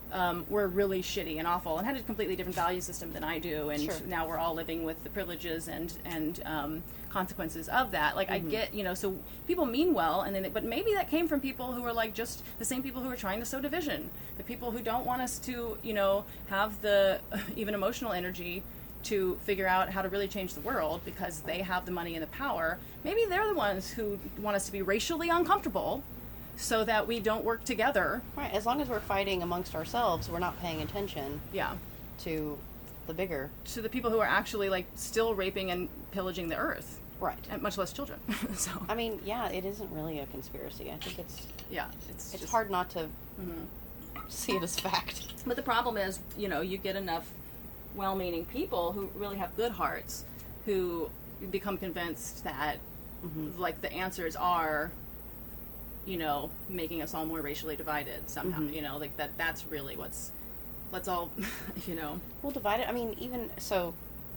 were really shitty and awful and had a completely different value system than I do, and Sure. now we're all living with the privileges and consequences of that. Like, I get, so people mean well, and then but maybe that came from people who are like just the same people who are trying to sow division, the people who don't want us to, have the even emotional energy to figure out how to really change the world because they have the money and the power. Maybe they're the ones who want us to be racially uncomfortable so that we don't work together. Right. As long as we're fighting amongst ourselves, we're not paying attention Yeah. to the bigger. To the people who are actually like still raping and pillaging the earth. Right. And much less children. So I mean, yeah, it isn't really a conspiracy. I think it's it's just hard. hard not to see it as fact. But the problem is, you get enough well-meaning people who really have good hearts who become convinced that like the answers are making us all more racially divided somehow. Like that's really let's all Well, divided. I mean, even so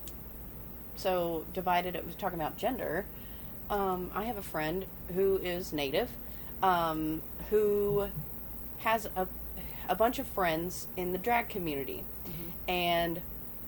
divided. It was talking about gender. I have a friend who is Native, who has a bunch of friends in the drag community, and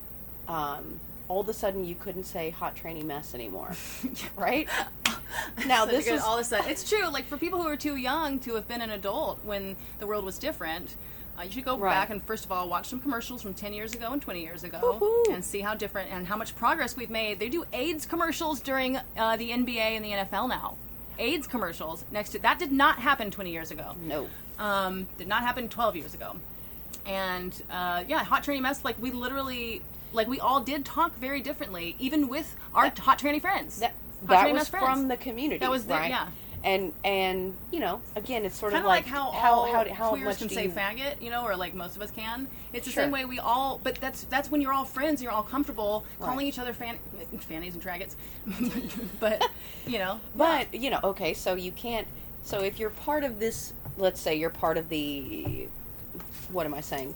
all of a sudden you couldn't say hot tranny mess anymore, right? Now this is all of a sudden it's true. Like for people who are too young to have been an adult when the world was different. You should go back and first of all watch some commercials from 10 years ago and 20 years ago. Woo-hoo. And see how different and how much progress we've made. They do AIDS commercials during the NBA and the NFL now. AIDS commercials next to that did not happen 20 years ago. no. Did not happen 12 years ago. And hot tranny mess, like we literally, like we all did talk very differently, even with our hot tranny friends. That Hot tranny was mess friends. from the community. That was right? yeah. And again, it's sort Kind of of like how all how queers much can do say you, faggot, or like most of us can. It's the Sure. same way we all, but that's when you're all friends, and you're all comfortable calling Right. each other fannies and traggots. But But okay, so you can't. So if you're part of this, let's say you're part of the, what am I saying?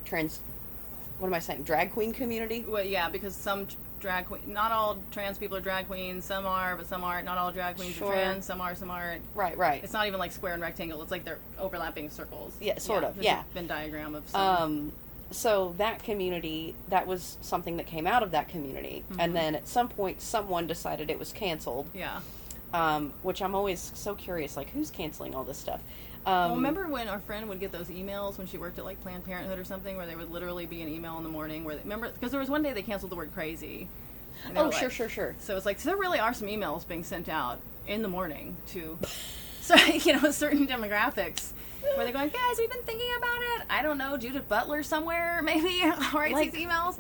Drag queen community. well, yeah, because some drag queen, not all trans people are drag queens. Some are, but some aren't. Not all drag queens Sure. are trans. Some are, some aren't. Right. It's not even like square and rectangle. It's like they're overlapping circles. Yeah, sort of, There's yeah. a Venn diagram of some. So that community, that was something that came out of that community, and then at some point, someone decided it was canceled. Yeah. Which I'm always so curious, like who's canceling all this stuff? Well, remember when our friend would get those emails when she worked at like Planned Parenthood or something, where there would literally be an email in the morning where remember because there was one day they canceled the word crazy. And they were like- Sure. So it's like so there really are some emails being sent out in the morning to, certain demographics where they're going, guys, we've been thinking about it. I don't know, Judith Butler somewhere maybe writes Like- these emails,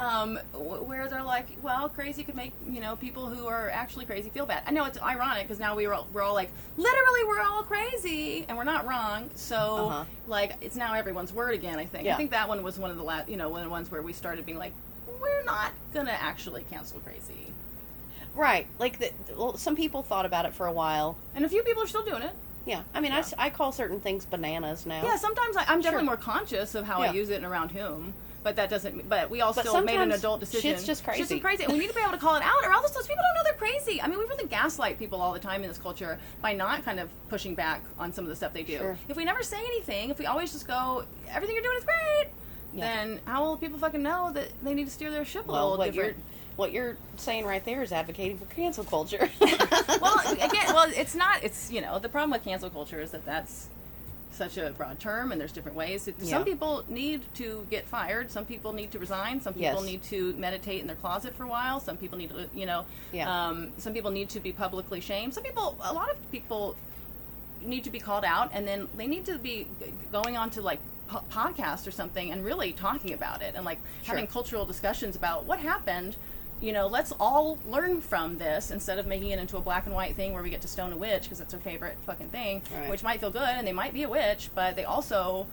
where they're like, well, crazy could make people who are actually crazy feel bad. I know it's ironic because now we're all like, literally, we're all crazy, and we're not wrong. So like, it's now everyone's word again. I think. Yeah. I think that one was one of the last, one of the ones where we started being like, we're not gonna actually cancel crazy. Right. Like some people thought about it for a while. And a few people are still doing it. Yeah. I mean, Yeah. I call certain things bananas now. Yeah, sometimes I'm definitely Sure. more conscious of how Yeah. I use it and around whom. But that doesn't. But we all But still made an sometimes adult decision. shit's just crazy. Crazy, and we need to be able to call it out, or else those people don't know they're crazy. I mean, we really gaslight people all the time in this culture by not kind of pushing back on some of the stuff they do. Sure. If we never say anything, if we always just go, everything you're doing is great, Yeah. then how will people fucking know that they need to steer their ship a Well, little different? what you're saying right there is advocating for cancel culture. Well, again, it's not. It's the problem with cancel culture is that that's such a broad term, and there's different ways. Yeah. Some people need to get fired. Some people need to resign. Some people Yes. need to meditate in their closet for a while. Some people need to, Yeah. some people need to be publicly shamed. A lot of people need to be called out, and then they need to be going on to like podcasts or something and really talking about it and like Sure. having cultural discussions about what happened. Let's all learn from this instead of making it into a black and white thing where we get to stone a witch because it's our favorite fucking thing, Right. which might feel good, and they might be a witch, but they also,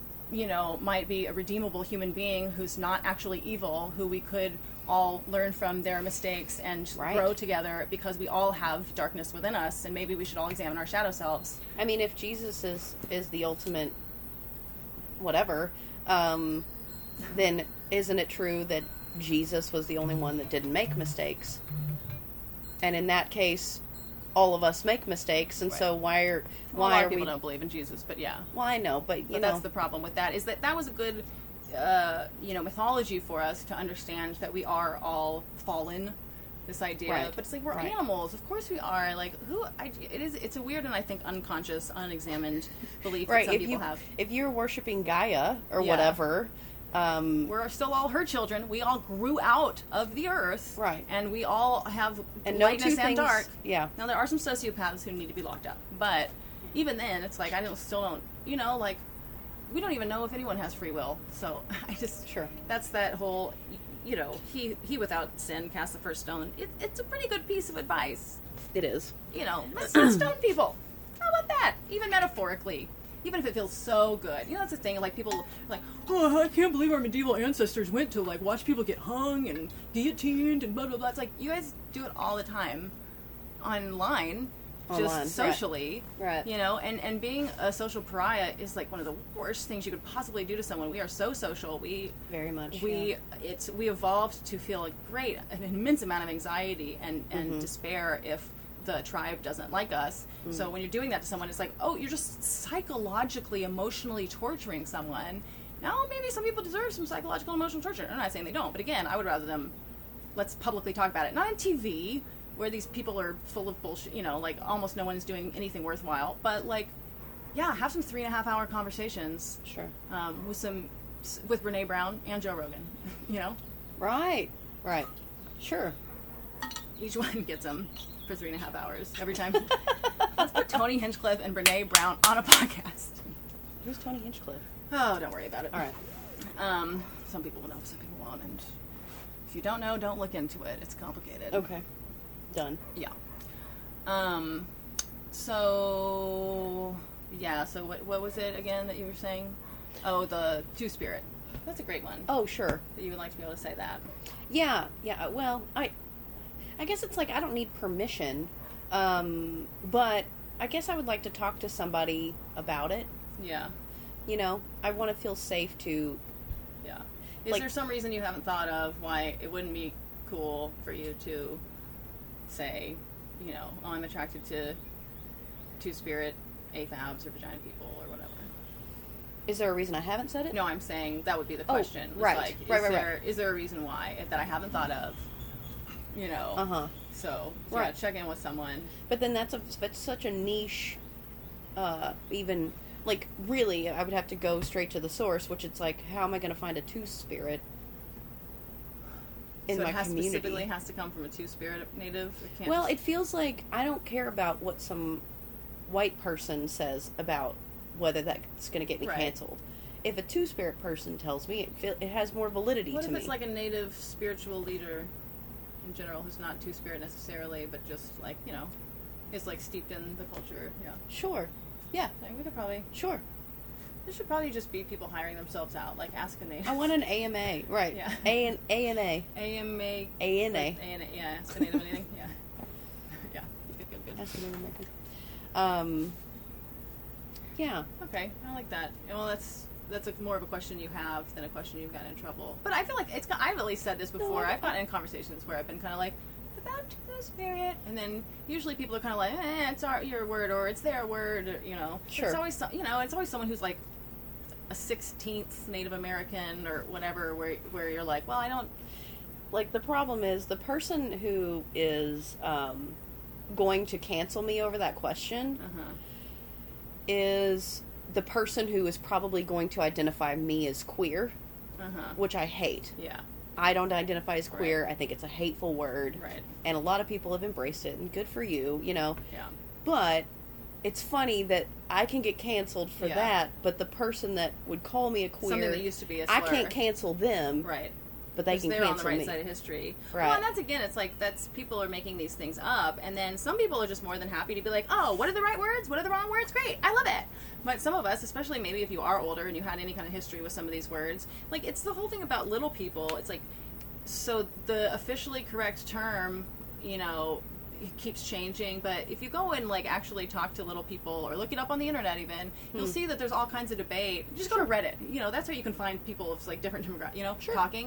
might be a redeemable human being who's not actually evil, who we could all learn from their mistakes and Right. grow together because we all have darkness within us, and maybe we should all examine our shadow selves. I mean, if Jesus is the ultimate whatever, then isn't it true that Jesus was the only one that didn't make mistakes? And in that case, all of us make mistakes, and so why A lot are of people we? don't believe in Jesus, but yeah. Well, I know, but But that's the problem with that, is that was a good mythology for us to understand that we are all fallen. This idea, Right. but it's like we're Right. animals. Of course we are. Like it's a weird and I think unconscious, unexamined belief Right. that some If people have. if you're worshiping Gaia or Yeah. whatever, We're still all her children. We all grew out of the earth, Right. And we all have and no lightness two and things, dark. Yeah. Now there are some sociopaths who need to be locked up, but even then, it's like still don't. Like we don't even know if anyone has free will. So I just Sure. That's that whole. He without sin cast the first stone. It's a pretty good piece of advice. It is. Let's not stone people. How about that? Even metaphorically. Even if it feels so good. That's the thing, like, people are like, oh, I can't believe our medieval ancestors went to, like, watch people get hung and guillotined and blah, blah, blah. It's like, you guys do it all the time online, just socially. Right. And being a social pariah is, like, one of the worst things you could possibly do to someone. We are so social. Very much. We evolved to feel an immense amount of anxiety and despair if the tribe doesn't like us. So when you're doing that to someone, it's like, oh, you're just psychologically, emotionally torturing someone. Now, maybe some people deserve some psychological, emotional torture. I'm not saying they don't, but again, I would rather let's publicly talk about it. Not on TV, where these people are full of bullshit, like almost no one's doing anything worthwhile, but have some 3.5-hour conversations. Sure. With Brene Brown and Joe Rogan, Right. Sure. Each one gets them for 3.5 hours every time. Let's put Tony Hinchcliffe and Brene Brown on a podcast. Who's Tony Hinchcliffe? Oh, don't worry about it. All right. Some people will know, some people won't, and if you don't know, don't look into it. It's complicated. Okay. Done. Yeah. So what was it again that you were saying? Oh, the Two-Spirit. That's a great one. Oh, sure. That you would like to be able to say that. Yeah. Well, I guess it's like I don't need permission, but I guess I would like to talk to somebody about it. Yeah. I want to feel safe to. Yeah. Is there some reason you haven't thought of why it wouldn't be cool for you to say, oh, I'm attracted to Two-Spirit, AFABs, or vagina people, or whatever? Is there a reason I haven't said it? No, I'm saying that would be the question. Right. Is there a reason why that I haven't thought of? So check in with someone. But then that's such a niche. Even like really, I would have to go straight to the source, which it's like, how am I going to find a Two-Spirit in my community? Specifically has to come from a Two-Spirit native. It feels like I don't care about what some white person says about whether that's going to get me canceled. If a Two-Spirit person tells me, it has more validity to me. What if it's like a native spiritual leader in general who's not Two-Spirit necessarily, but just like, is like steeped in the culture? Yeah. Sure. Yeah. I think we could probably. Sure. There should probably just be people hiring themselves out, like ask a native. I want an AMA, right? Yeah. ANA. AMA. ANA. Yeah. Ask a native anything. Yeah. Yeah. Good. Ask a Native American. Yeah. Okay, I like that. Well, that's more of a question you have than a question you've gotten in trouble. But I feel like I've at least said this before. No, I've gotten in conversations where I've been kind of like, about Two-Spirit, and then usually people are kind of like, it's your word, or it's their word, Sure. It's always it's always someone who's like a 16th Native American or whatever, where you're like, well, I don't. Like, the problem is the person who is going to cancel me over that question is the person who is probably going to identify me as queer, which I hate. Yeah. I don't identify as queer. Right. I think it's a hateful word. Right. And a lot of people have embraced it, and good for you, Yeah. But it's funny that I can get canceled for that, but the person that would call me a queer, something that used to be a slur. I can't cancel them. Right. But they can they're cancel on the right me. side of history. Right. Well, and that's again, it's like people are making these things up, and then some people are just more than happy to be like, oh, what are the right words? What are the wrong words? Great, I love it. But some of us, especially maybe if you are older and you had any kind of history with some of these words, like it's the whole thing about little people. It's like, so the officially correct term, it keeps changing, but if you go and like actually talk to little people or look it up on the internet even, you'll see that there's all kinds of debate. Just go to Reddit. That's where you can find people of like different demographics, Sure. talking.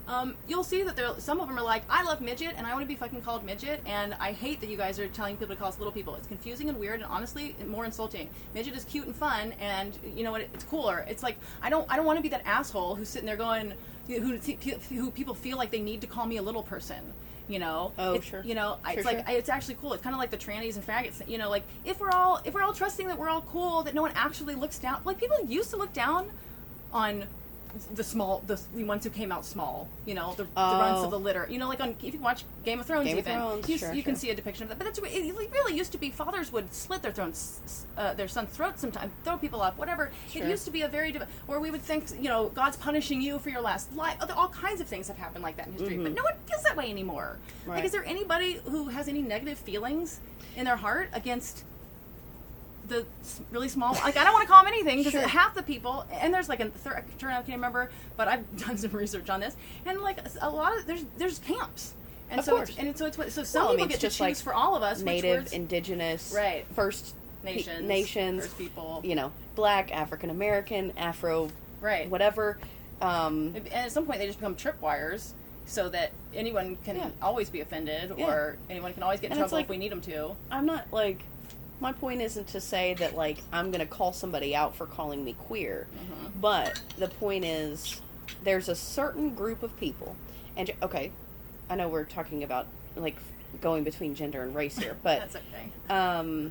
you'll see that some of them are like, I love midget and I want to be fucking called midget, and I hate that you guys are telling people to call us little people. It's confusing and weird and honestly more insulting. Midget is cute and fun, and you know what? It's cooler. It's like I don't want to be that asshole who's sitting there going, who people feel like they need to call me a little person. You know, Sure. You know, Sure, it's like it's actually cool. It's kind of like the trannies and faggots. You know, like if we're all trusting that we're all cool, that no one actually looks down. Like people used to look down on the ones who came out small, you know, the runs of the litter, you know, like if you watch Game of Thrones, you can see a depiction of that. But it really used to be fathers would slit their son's throat sometimes, throw people up, whatever. Sure. It used to be a very or we would think, you know, God's punishing you for your last life. All kinds of things have happened like that in history, but no one feels that way anymore. Right. Like, is there anybody who has any negative feelings in their heart against the really small, like I don't want to call them anything because half the people, and there's like I can't remember, but I've done some research on this, and like a lot of there's camps, and of course. So some people get to choose like for all of us Native, Indigenous, right, First Nations, First people, you know, Black, African American, Afro, right, whatever. And at some point they just become tripwires, so that anyone can always be offended, or anyone can always get in trouble if we need them to. I'm not like. My point isn't to say that, like, I'm going to call somebody out for calling me queer. Mm-hmm. But the point is, there's a certain group of people. And, okay, I know we're talking about, like, going between gender and race here. But that's okay.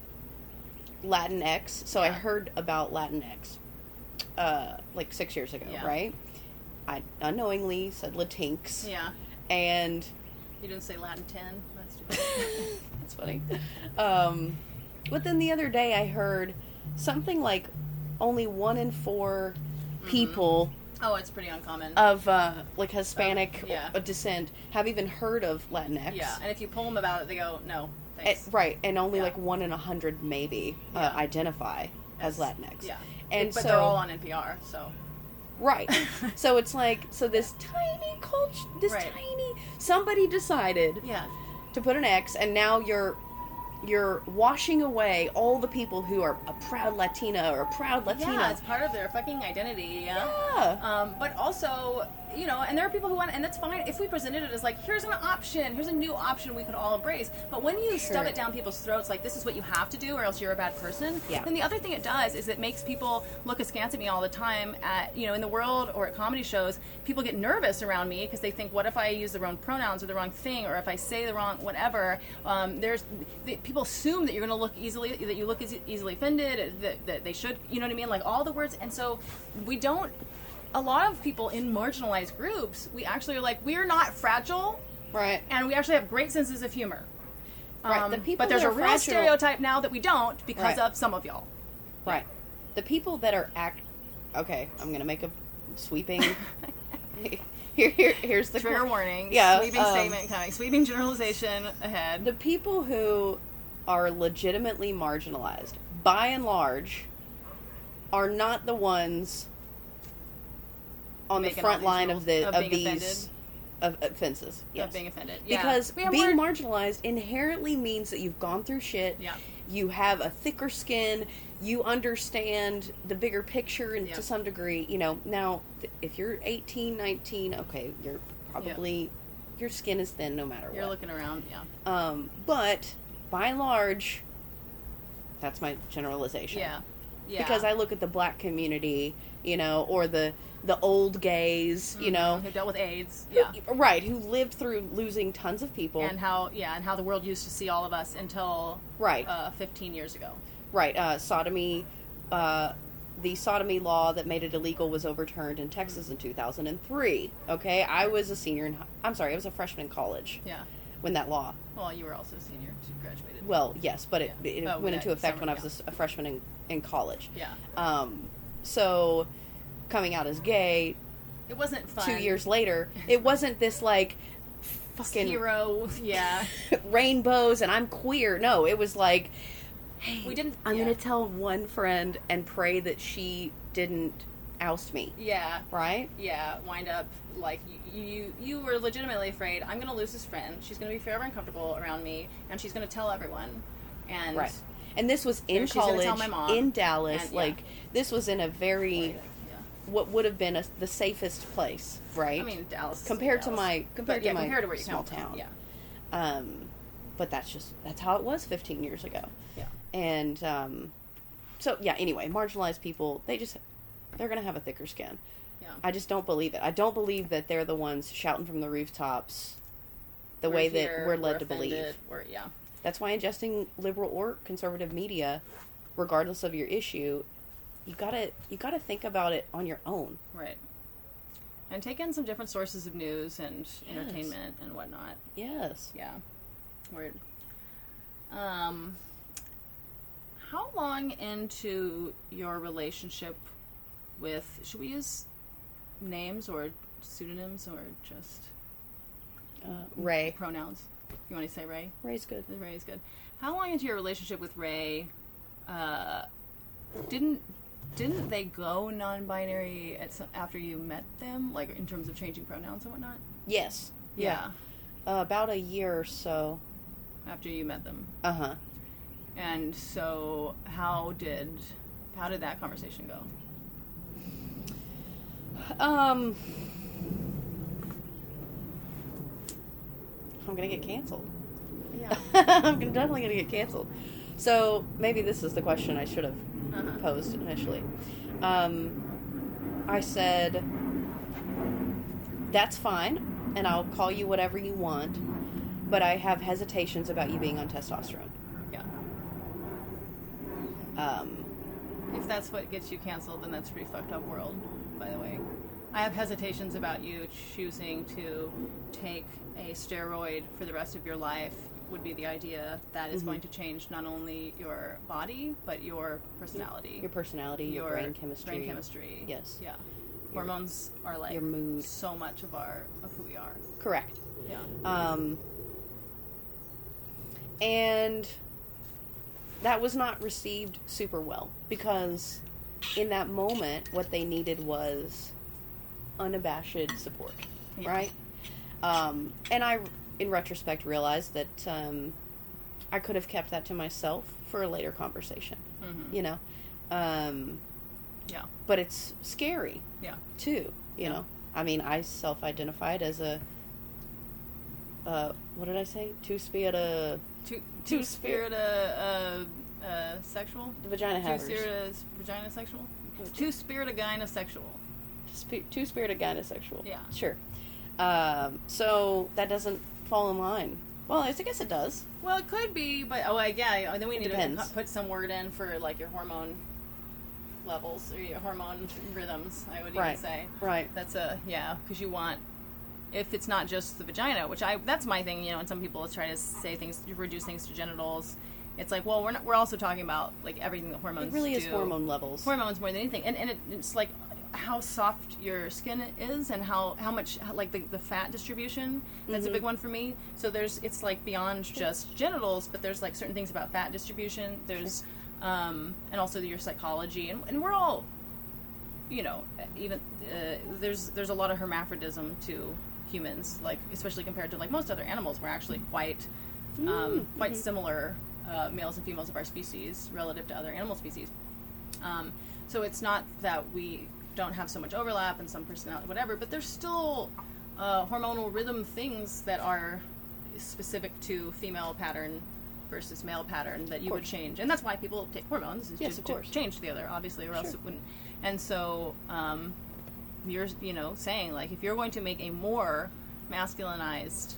Latinx. So I heard about Latinx, like, 6 years ago, right? I unknowingly said Latinx. Yeah. And... You didn't say Latin 10? That's stupid. That's funny. But then the other day I heard something like only 1 in 4 people Oh, it's pretty uncommon. Of, like, Hispanic descent have even heard of Latinx. Yeah, and if you pull them about it, they go, no, thanks. Right, and only, like, 1 in 100 maybe identify as Latinx. Yeah. And but they're all on NPR, so... Right. So it's like, so this tiny culture, tiny... Somebody decided to put an X, and now you're washing away all the people who are a proud Latina or a proud Latina. Yeah, it's part of their fucking identity. Yeah. But also, you know, and there are people who want, and that's fine if we presented it as like, here's an option, here's a new option we could all embrace. But when you shove it down people's throats, like, this is what you have to do or else you're a bad person, then the other thing it does is it makes people look askance at me all the time at, you know, in the world or at comedy shows, people get nervous around me because they think, what if I use the wrong pronouns or the wrong thing, or if I say the wrong whatever, people assume that you're going to look easily offended, that they should, you know what I mean, like all the words. And so we don't, a lot of people in marginalized groups, we actually are like, we're not fragile, right, and we actually have great senses of humor, right. The people but there's that a are real fragile, stereotype now that we don't because of some of y'all, right. The people that are okay, I'm going to make a sweeping here's the trigger warning, sweeping statement coming, sweeping generalization ahead. The people who are legitimately marginalized, by and large, are not the ones on the front line of these offenses. Yes. Of being offended. Yeah. Because being marginalized inherently means that you've gone through shit. Yeah. You have a thicker skin. You understand the bigger picture and to some degree, you know. Now, if you're 18, 19, okay, you're probably, your skin is thin no matter what. You're looking around, but by and large, that's my generalization. Yeah. Because I look at the black community, you know, or the old gays, you know, who dealt with AIDS, right, who lived through losing tons of people, and how the world used to see all of us until 15 years ago. Right, sodomy, the sodomy law that made it illegal was overturned in Texas in 2003. Okay, I was a senior I was a freshman in college. Yeah. When that law. Well, you were also a senior. You graduated. Well, yes, but it went into effect when I was a freshman in college. Yeah. So, coming out as gay, it wasn't fun. 2 years later, it wasn't this like fucking hero, rainbows and I'm queer. No, it was like, hey, I'm going to tell one friend and pray that she didn't oust me. Yeah. Right? Yeah. Wind up like you were legitimately afraid, I'm going to lose this friend. She's going to be forever uncomfortable around me, and she's going to tell everyone. And and this was in college, in Dallas. And, this was in a very what would have been the safest place, right? I mean, Dallas compared Dallas. to my compared to my compared to where you small come from. town. Yeah. But that's how it was 15 years ago. Yeah. And so yeah. Anyway, marginalized people, they're going to have a thicker skin. Yeah. I just don't believe it. I don't believe that they're the ones shouting from the rooftops the way that we're led to believe. Yeah. That's why ingesting liberal or conservative media, regardless of your issue, you gotta think about it on your own. Right. And take in some different sources of news and entertainment and whatnot. Yes. Yeah. Word. How long into your relationship with, should we use names or pseudonyms or just Ray. pronouns? You want to say Ray? Ray's good. Ray is good. How long into your relationship with Ray, didn't they go non-binary after you met them, like in terms of changing pronouns and whatnot? Yes. Yeah. About a year or so. After you met them. Uh-huh. And so how did that conversation go? I'm gonna get canceled. Yeah. I'm definitely gonna get canceled. So maybe this is the question I should have posed initially. I said, that's fine, and I'll call you whatever you want, but I have hesitations about you being on testosterone. Yeah. If that's what gets you canceled, then that's a pretty fucked up world, by the way. I have hesitations about you choosing to take a steroid for the rest of your life would be the idea that is going to change not only your body, but your personality. Your personality, your brain chemistry. Brain chemistry. Yes. Yeah. Hormones are like your mood. So much of who we are. Correct. Yeah. And that was not received super well because in that moment, what they needed was unabashed support, right? And I, in retrospect, realized that I could have kept that to myself for a later conversation, you know? Yeah. But it's scary, too, you know? I mean, I self-identified as a, what did I say? Two-spirit sexual? Vagina havers. Two-spirit vagina sexual? Two-spirit gynosexual. Two-spirit gynosexual. Yeah. Sure. So that doesn't fall in line. Well, I guess it does. Well, it could be, but then we need to put some word in for like your hormone levels or your hormone rhythms. I would even say, right. That's because you want, if it's not just the vagina, that's my thing, you know. And some people try to say things, reduce things to genitals. It's like, well, we're also talking about like everything that hormones. It really do. is hormone levels. Hormones more than anything, and it's like how soft your skin is and how much like the fat distribution. That's a big one for me. So it's like beyond just genitals, but there's like certain things about fat distribution. There's and also your psychology, and we're all, you know, even there's a lot of hermaphrodism to humans, like especially compared to like most other animals. We're actually quite similar, males and females of our species relative to other animal species. So it's not that we don't have so much overlap and some personality, whatever, but there's still hormonal rhythm things that are specific to female pattern versus male pattern that you would change. And that's why people take hormones, is to change the other, obviously, or else it wouldn't. And so you're, you know, saying, like, if you're going to make a more masculinized,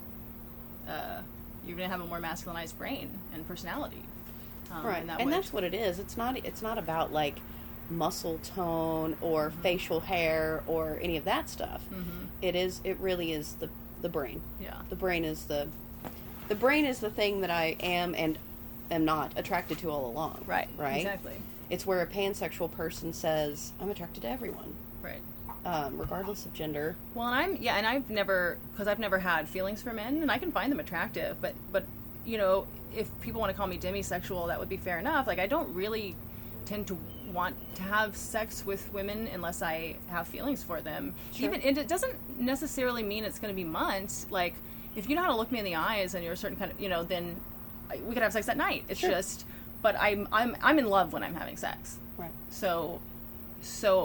you're going to have a more masculinized brain and personality. Right. And that's what it is. It's not about, like, muscle tone or facial hair or any of that stuff. It really is the brain. Yeah. The brain is the thing that I am and am not attracted to all along. Right. Exactly. It's where a pansexual person says, I'm attracted to everyone. Right. Regardless of gender. Well, and I've never had feelings for men, and I can find them attractive, but you know, if people want to call me demisexual, that would be fair enough. Like, I don't really tend to want to have sex with women unless I have feelings for them. Sure. And it doesn't necessarily mean it's going to be months. Like, if you know how to look me in the eyes and you're a certain kind of, you know, then we could have sex that night. It's just, but I'm in love when I'm having sex. Right. So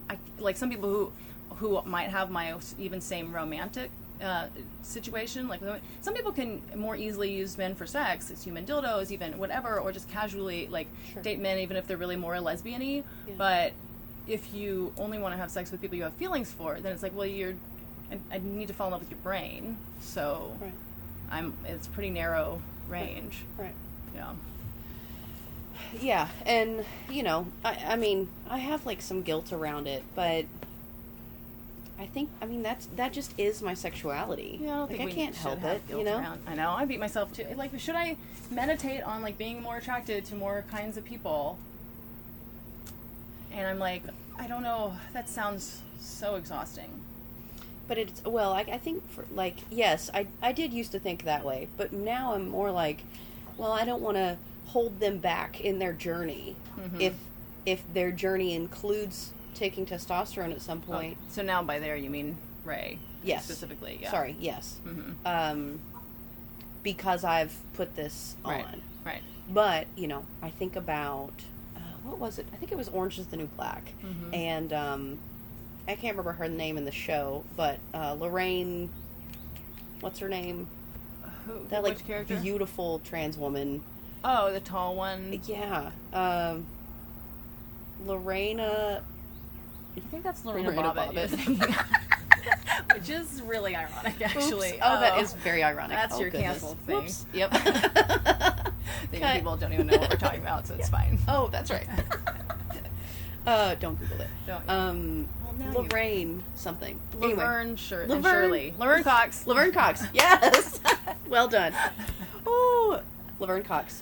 like some people who might have my even same romantic situation, like some people can more easily use men for sex. It's human dildos, even whatever, or just casually like date men, even if they're really more lesbian-y. Yeah. But if you only want to have sex with people you have feelings for, then it's like, well, I need to fall in love with your brain. So it's a pretty narrow range. Right. Yeah. Yeah, and I mean, I have like some guilt around it, but I think, that just is my sexuality. Yeah, I don't think I can't help it, around. I know, I beat myself too. Like, should I meditate on like being more attracted to more kinds of people? And I'm like, I don't know. That sounds so exhausting. But it's, well, I think, for, like, yes, I did used to think that way, but now I'm more like, well, I don't want to hold them back in their journey. Mm-hmm. If their journey includes taking testosterone at some point. So now by there you mean Ray? Yes. Specifically, yeah. Sorry, yes. Mm-hmm. Because I've put this on. Right. But, I think about, what was it? I think it was Orange is the New Black. Mm-hmm. And, I can't remember her name in the show, but Lorraine, what's her name? That, like, which character? Beautiful trans woman. Oh, the tall one? Yeah. Lorena... I think that's Lorena Bobbitt. Which is really ironic, actually. Oops. Oh, that is very ironic. That's your goodness. canceled thing. Oops. Yep. The young people don't even know what we're talking about, so it's fine. Oh, that's right. Don't Google it. Don't. Lorraine something. Laverne Shirley. Laverne Cox. Laverne Cox. Yes. Well done. Oh, Laverne Cox.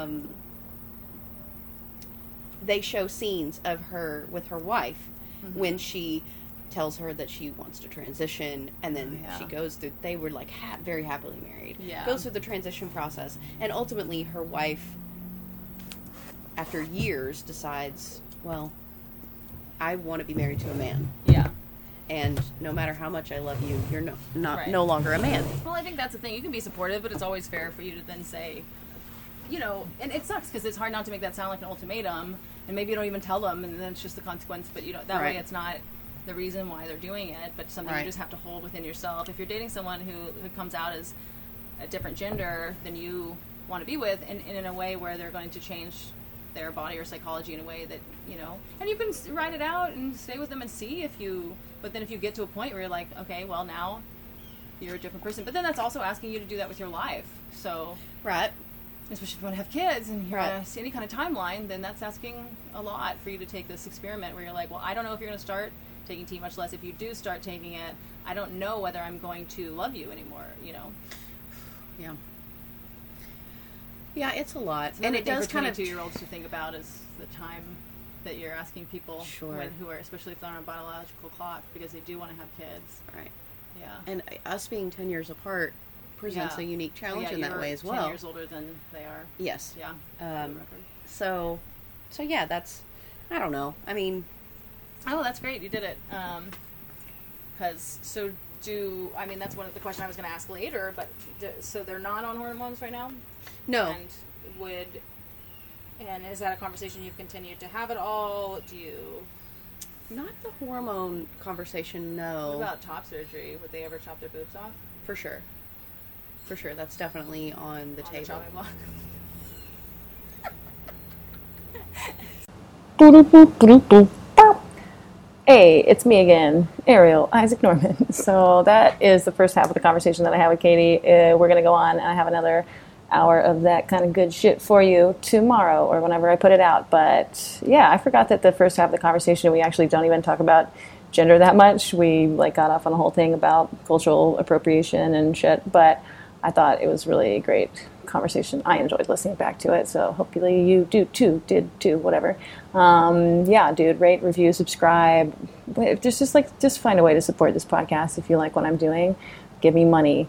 They show scenes of her with her wife when she tells her that she wants to transition, and then she goes through. They were like very happily married. Yeah. Goes through the transition process, and ultimately her wife, after years, decides, well, I want to be married to a man. Yeah. And no matter how much I love you, you're no longer a man. Well, I think that's the thing. You can be supportive, but it's always fair for you to then say, and it sucks because it's hard not to make that sound like an ultimatum, and maybe you don't even tell them, and then it's just the consequence. But that way, it's not the reason why they're doing it, but something you just have to hold within yourself. If you're dating someone who comes out as a different gender than you want to be with, and in a way where they're going to change their body or psychology in a way that and you can write it out and stay with them and see but then if you get to a point where you're like, okay, well, now you're a different person, but then that's also asking you to do that with your life. So especially if you want to have kids and you're on any kind of timeline, then that's asking a lot for you to take this experiment where you're like, well, I don't know if you're going to start taking tea, much less if you do start taking it, I don't know whether I'm going to love you anymore. Yeah, it's a lot. And it does kind of 22-year-olds to think about is the time that you're asking people who are, especially if they're on a biological clock, because they do want to have kids. Right. Yeah. And us being 10 years apart presents a unique challenge in that way as well. 10 years older than they are. Yes. Yeah. So yeah, that's, I don't know. I mean. Oh, that's great. You did it. That's one of the questions I was going to ask later, but so they're not on hormones right now? No. And is that a conversation you've continued to have at all? Not the hormone conversation, no. What about top surgery? Would they ever chop their boobs off? For sure. That's definitely on the table. The chopping block. Hey, it's me again, Ariel Isaac Norman. So that is the first half of the conversation that I have with Katie. We're going to go on, and I have another hour of that kind of good shit for you tomorrow or whenever I put it out. But yeah, I forgot that the first half of the conversation, we actually don't even talk about gender that much. We got off on a whole thing about cultural appropriation and shit, but I thought it was really a great conversation. I enjoyed listening back to it, so hopefully you did too, whatever. Yeah, dude, rate, review, subscribe. Just find a way to support this podcast if you like what I'm doing. Give me money.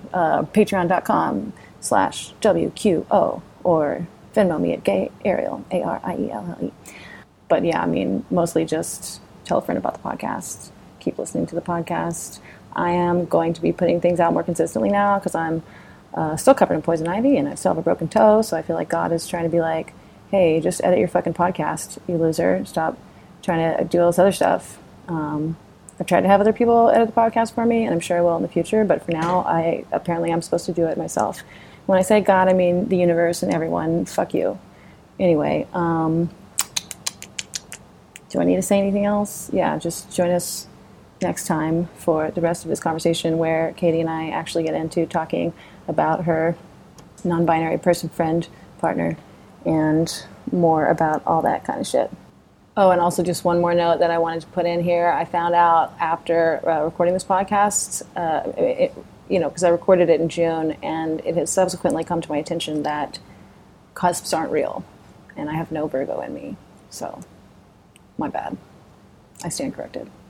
Patreon.com/WQO or Venmo me at Gay Ariel, ARIELLE. But yeah, mostly just tell a friend about the podcast. Keep listening to the podcast. I am going to be putting things out more consistently now because I'm still covered in poison ivy and I still have a broken toe, so I feel like God is trying to be like, hey, just edit your fucking podcast, you loser. Stop trying to do all this other stuff. I've tried to have other people edit the podcast for me, and I'm sure I will in the future. But for now, I'm supposed to do it myself. When I say God, I mean the universe and everyone. Fuck you. Anyway, do I need to say anything else? Yeah, just join us next time for the rest of this conversation where Katie and I actually get into talking about her non-binary person, friend, partner, and more about all that kind of shit. Oh, and also just one more note that I wanted to put in here. I found out after recording this podcast, because I recorded it in June, and it has subsequently come to my attention that cusps aren't real, and I have no Virgo in me. So, my bad. I stand corrected.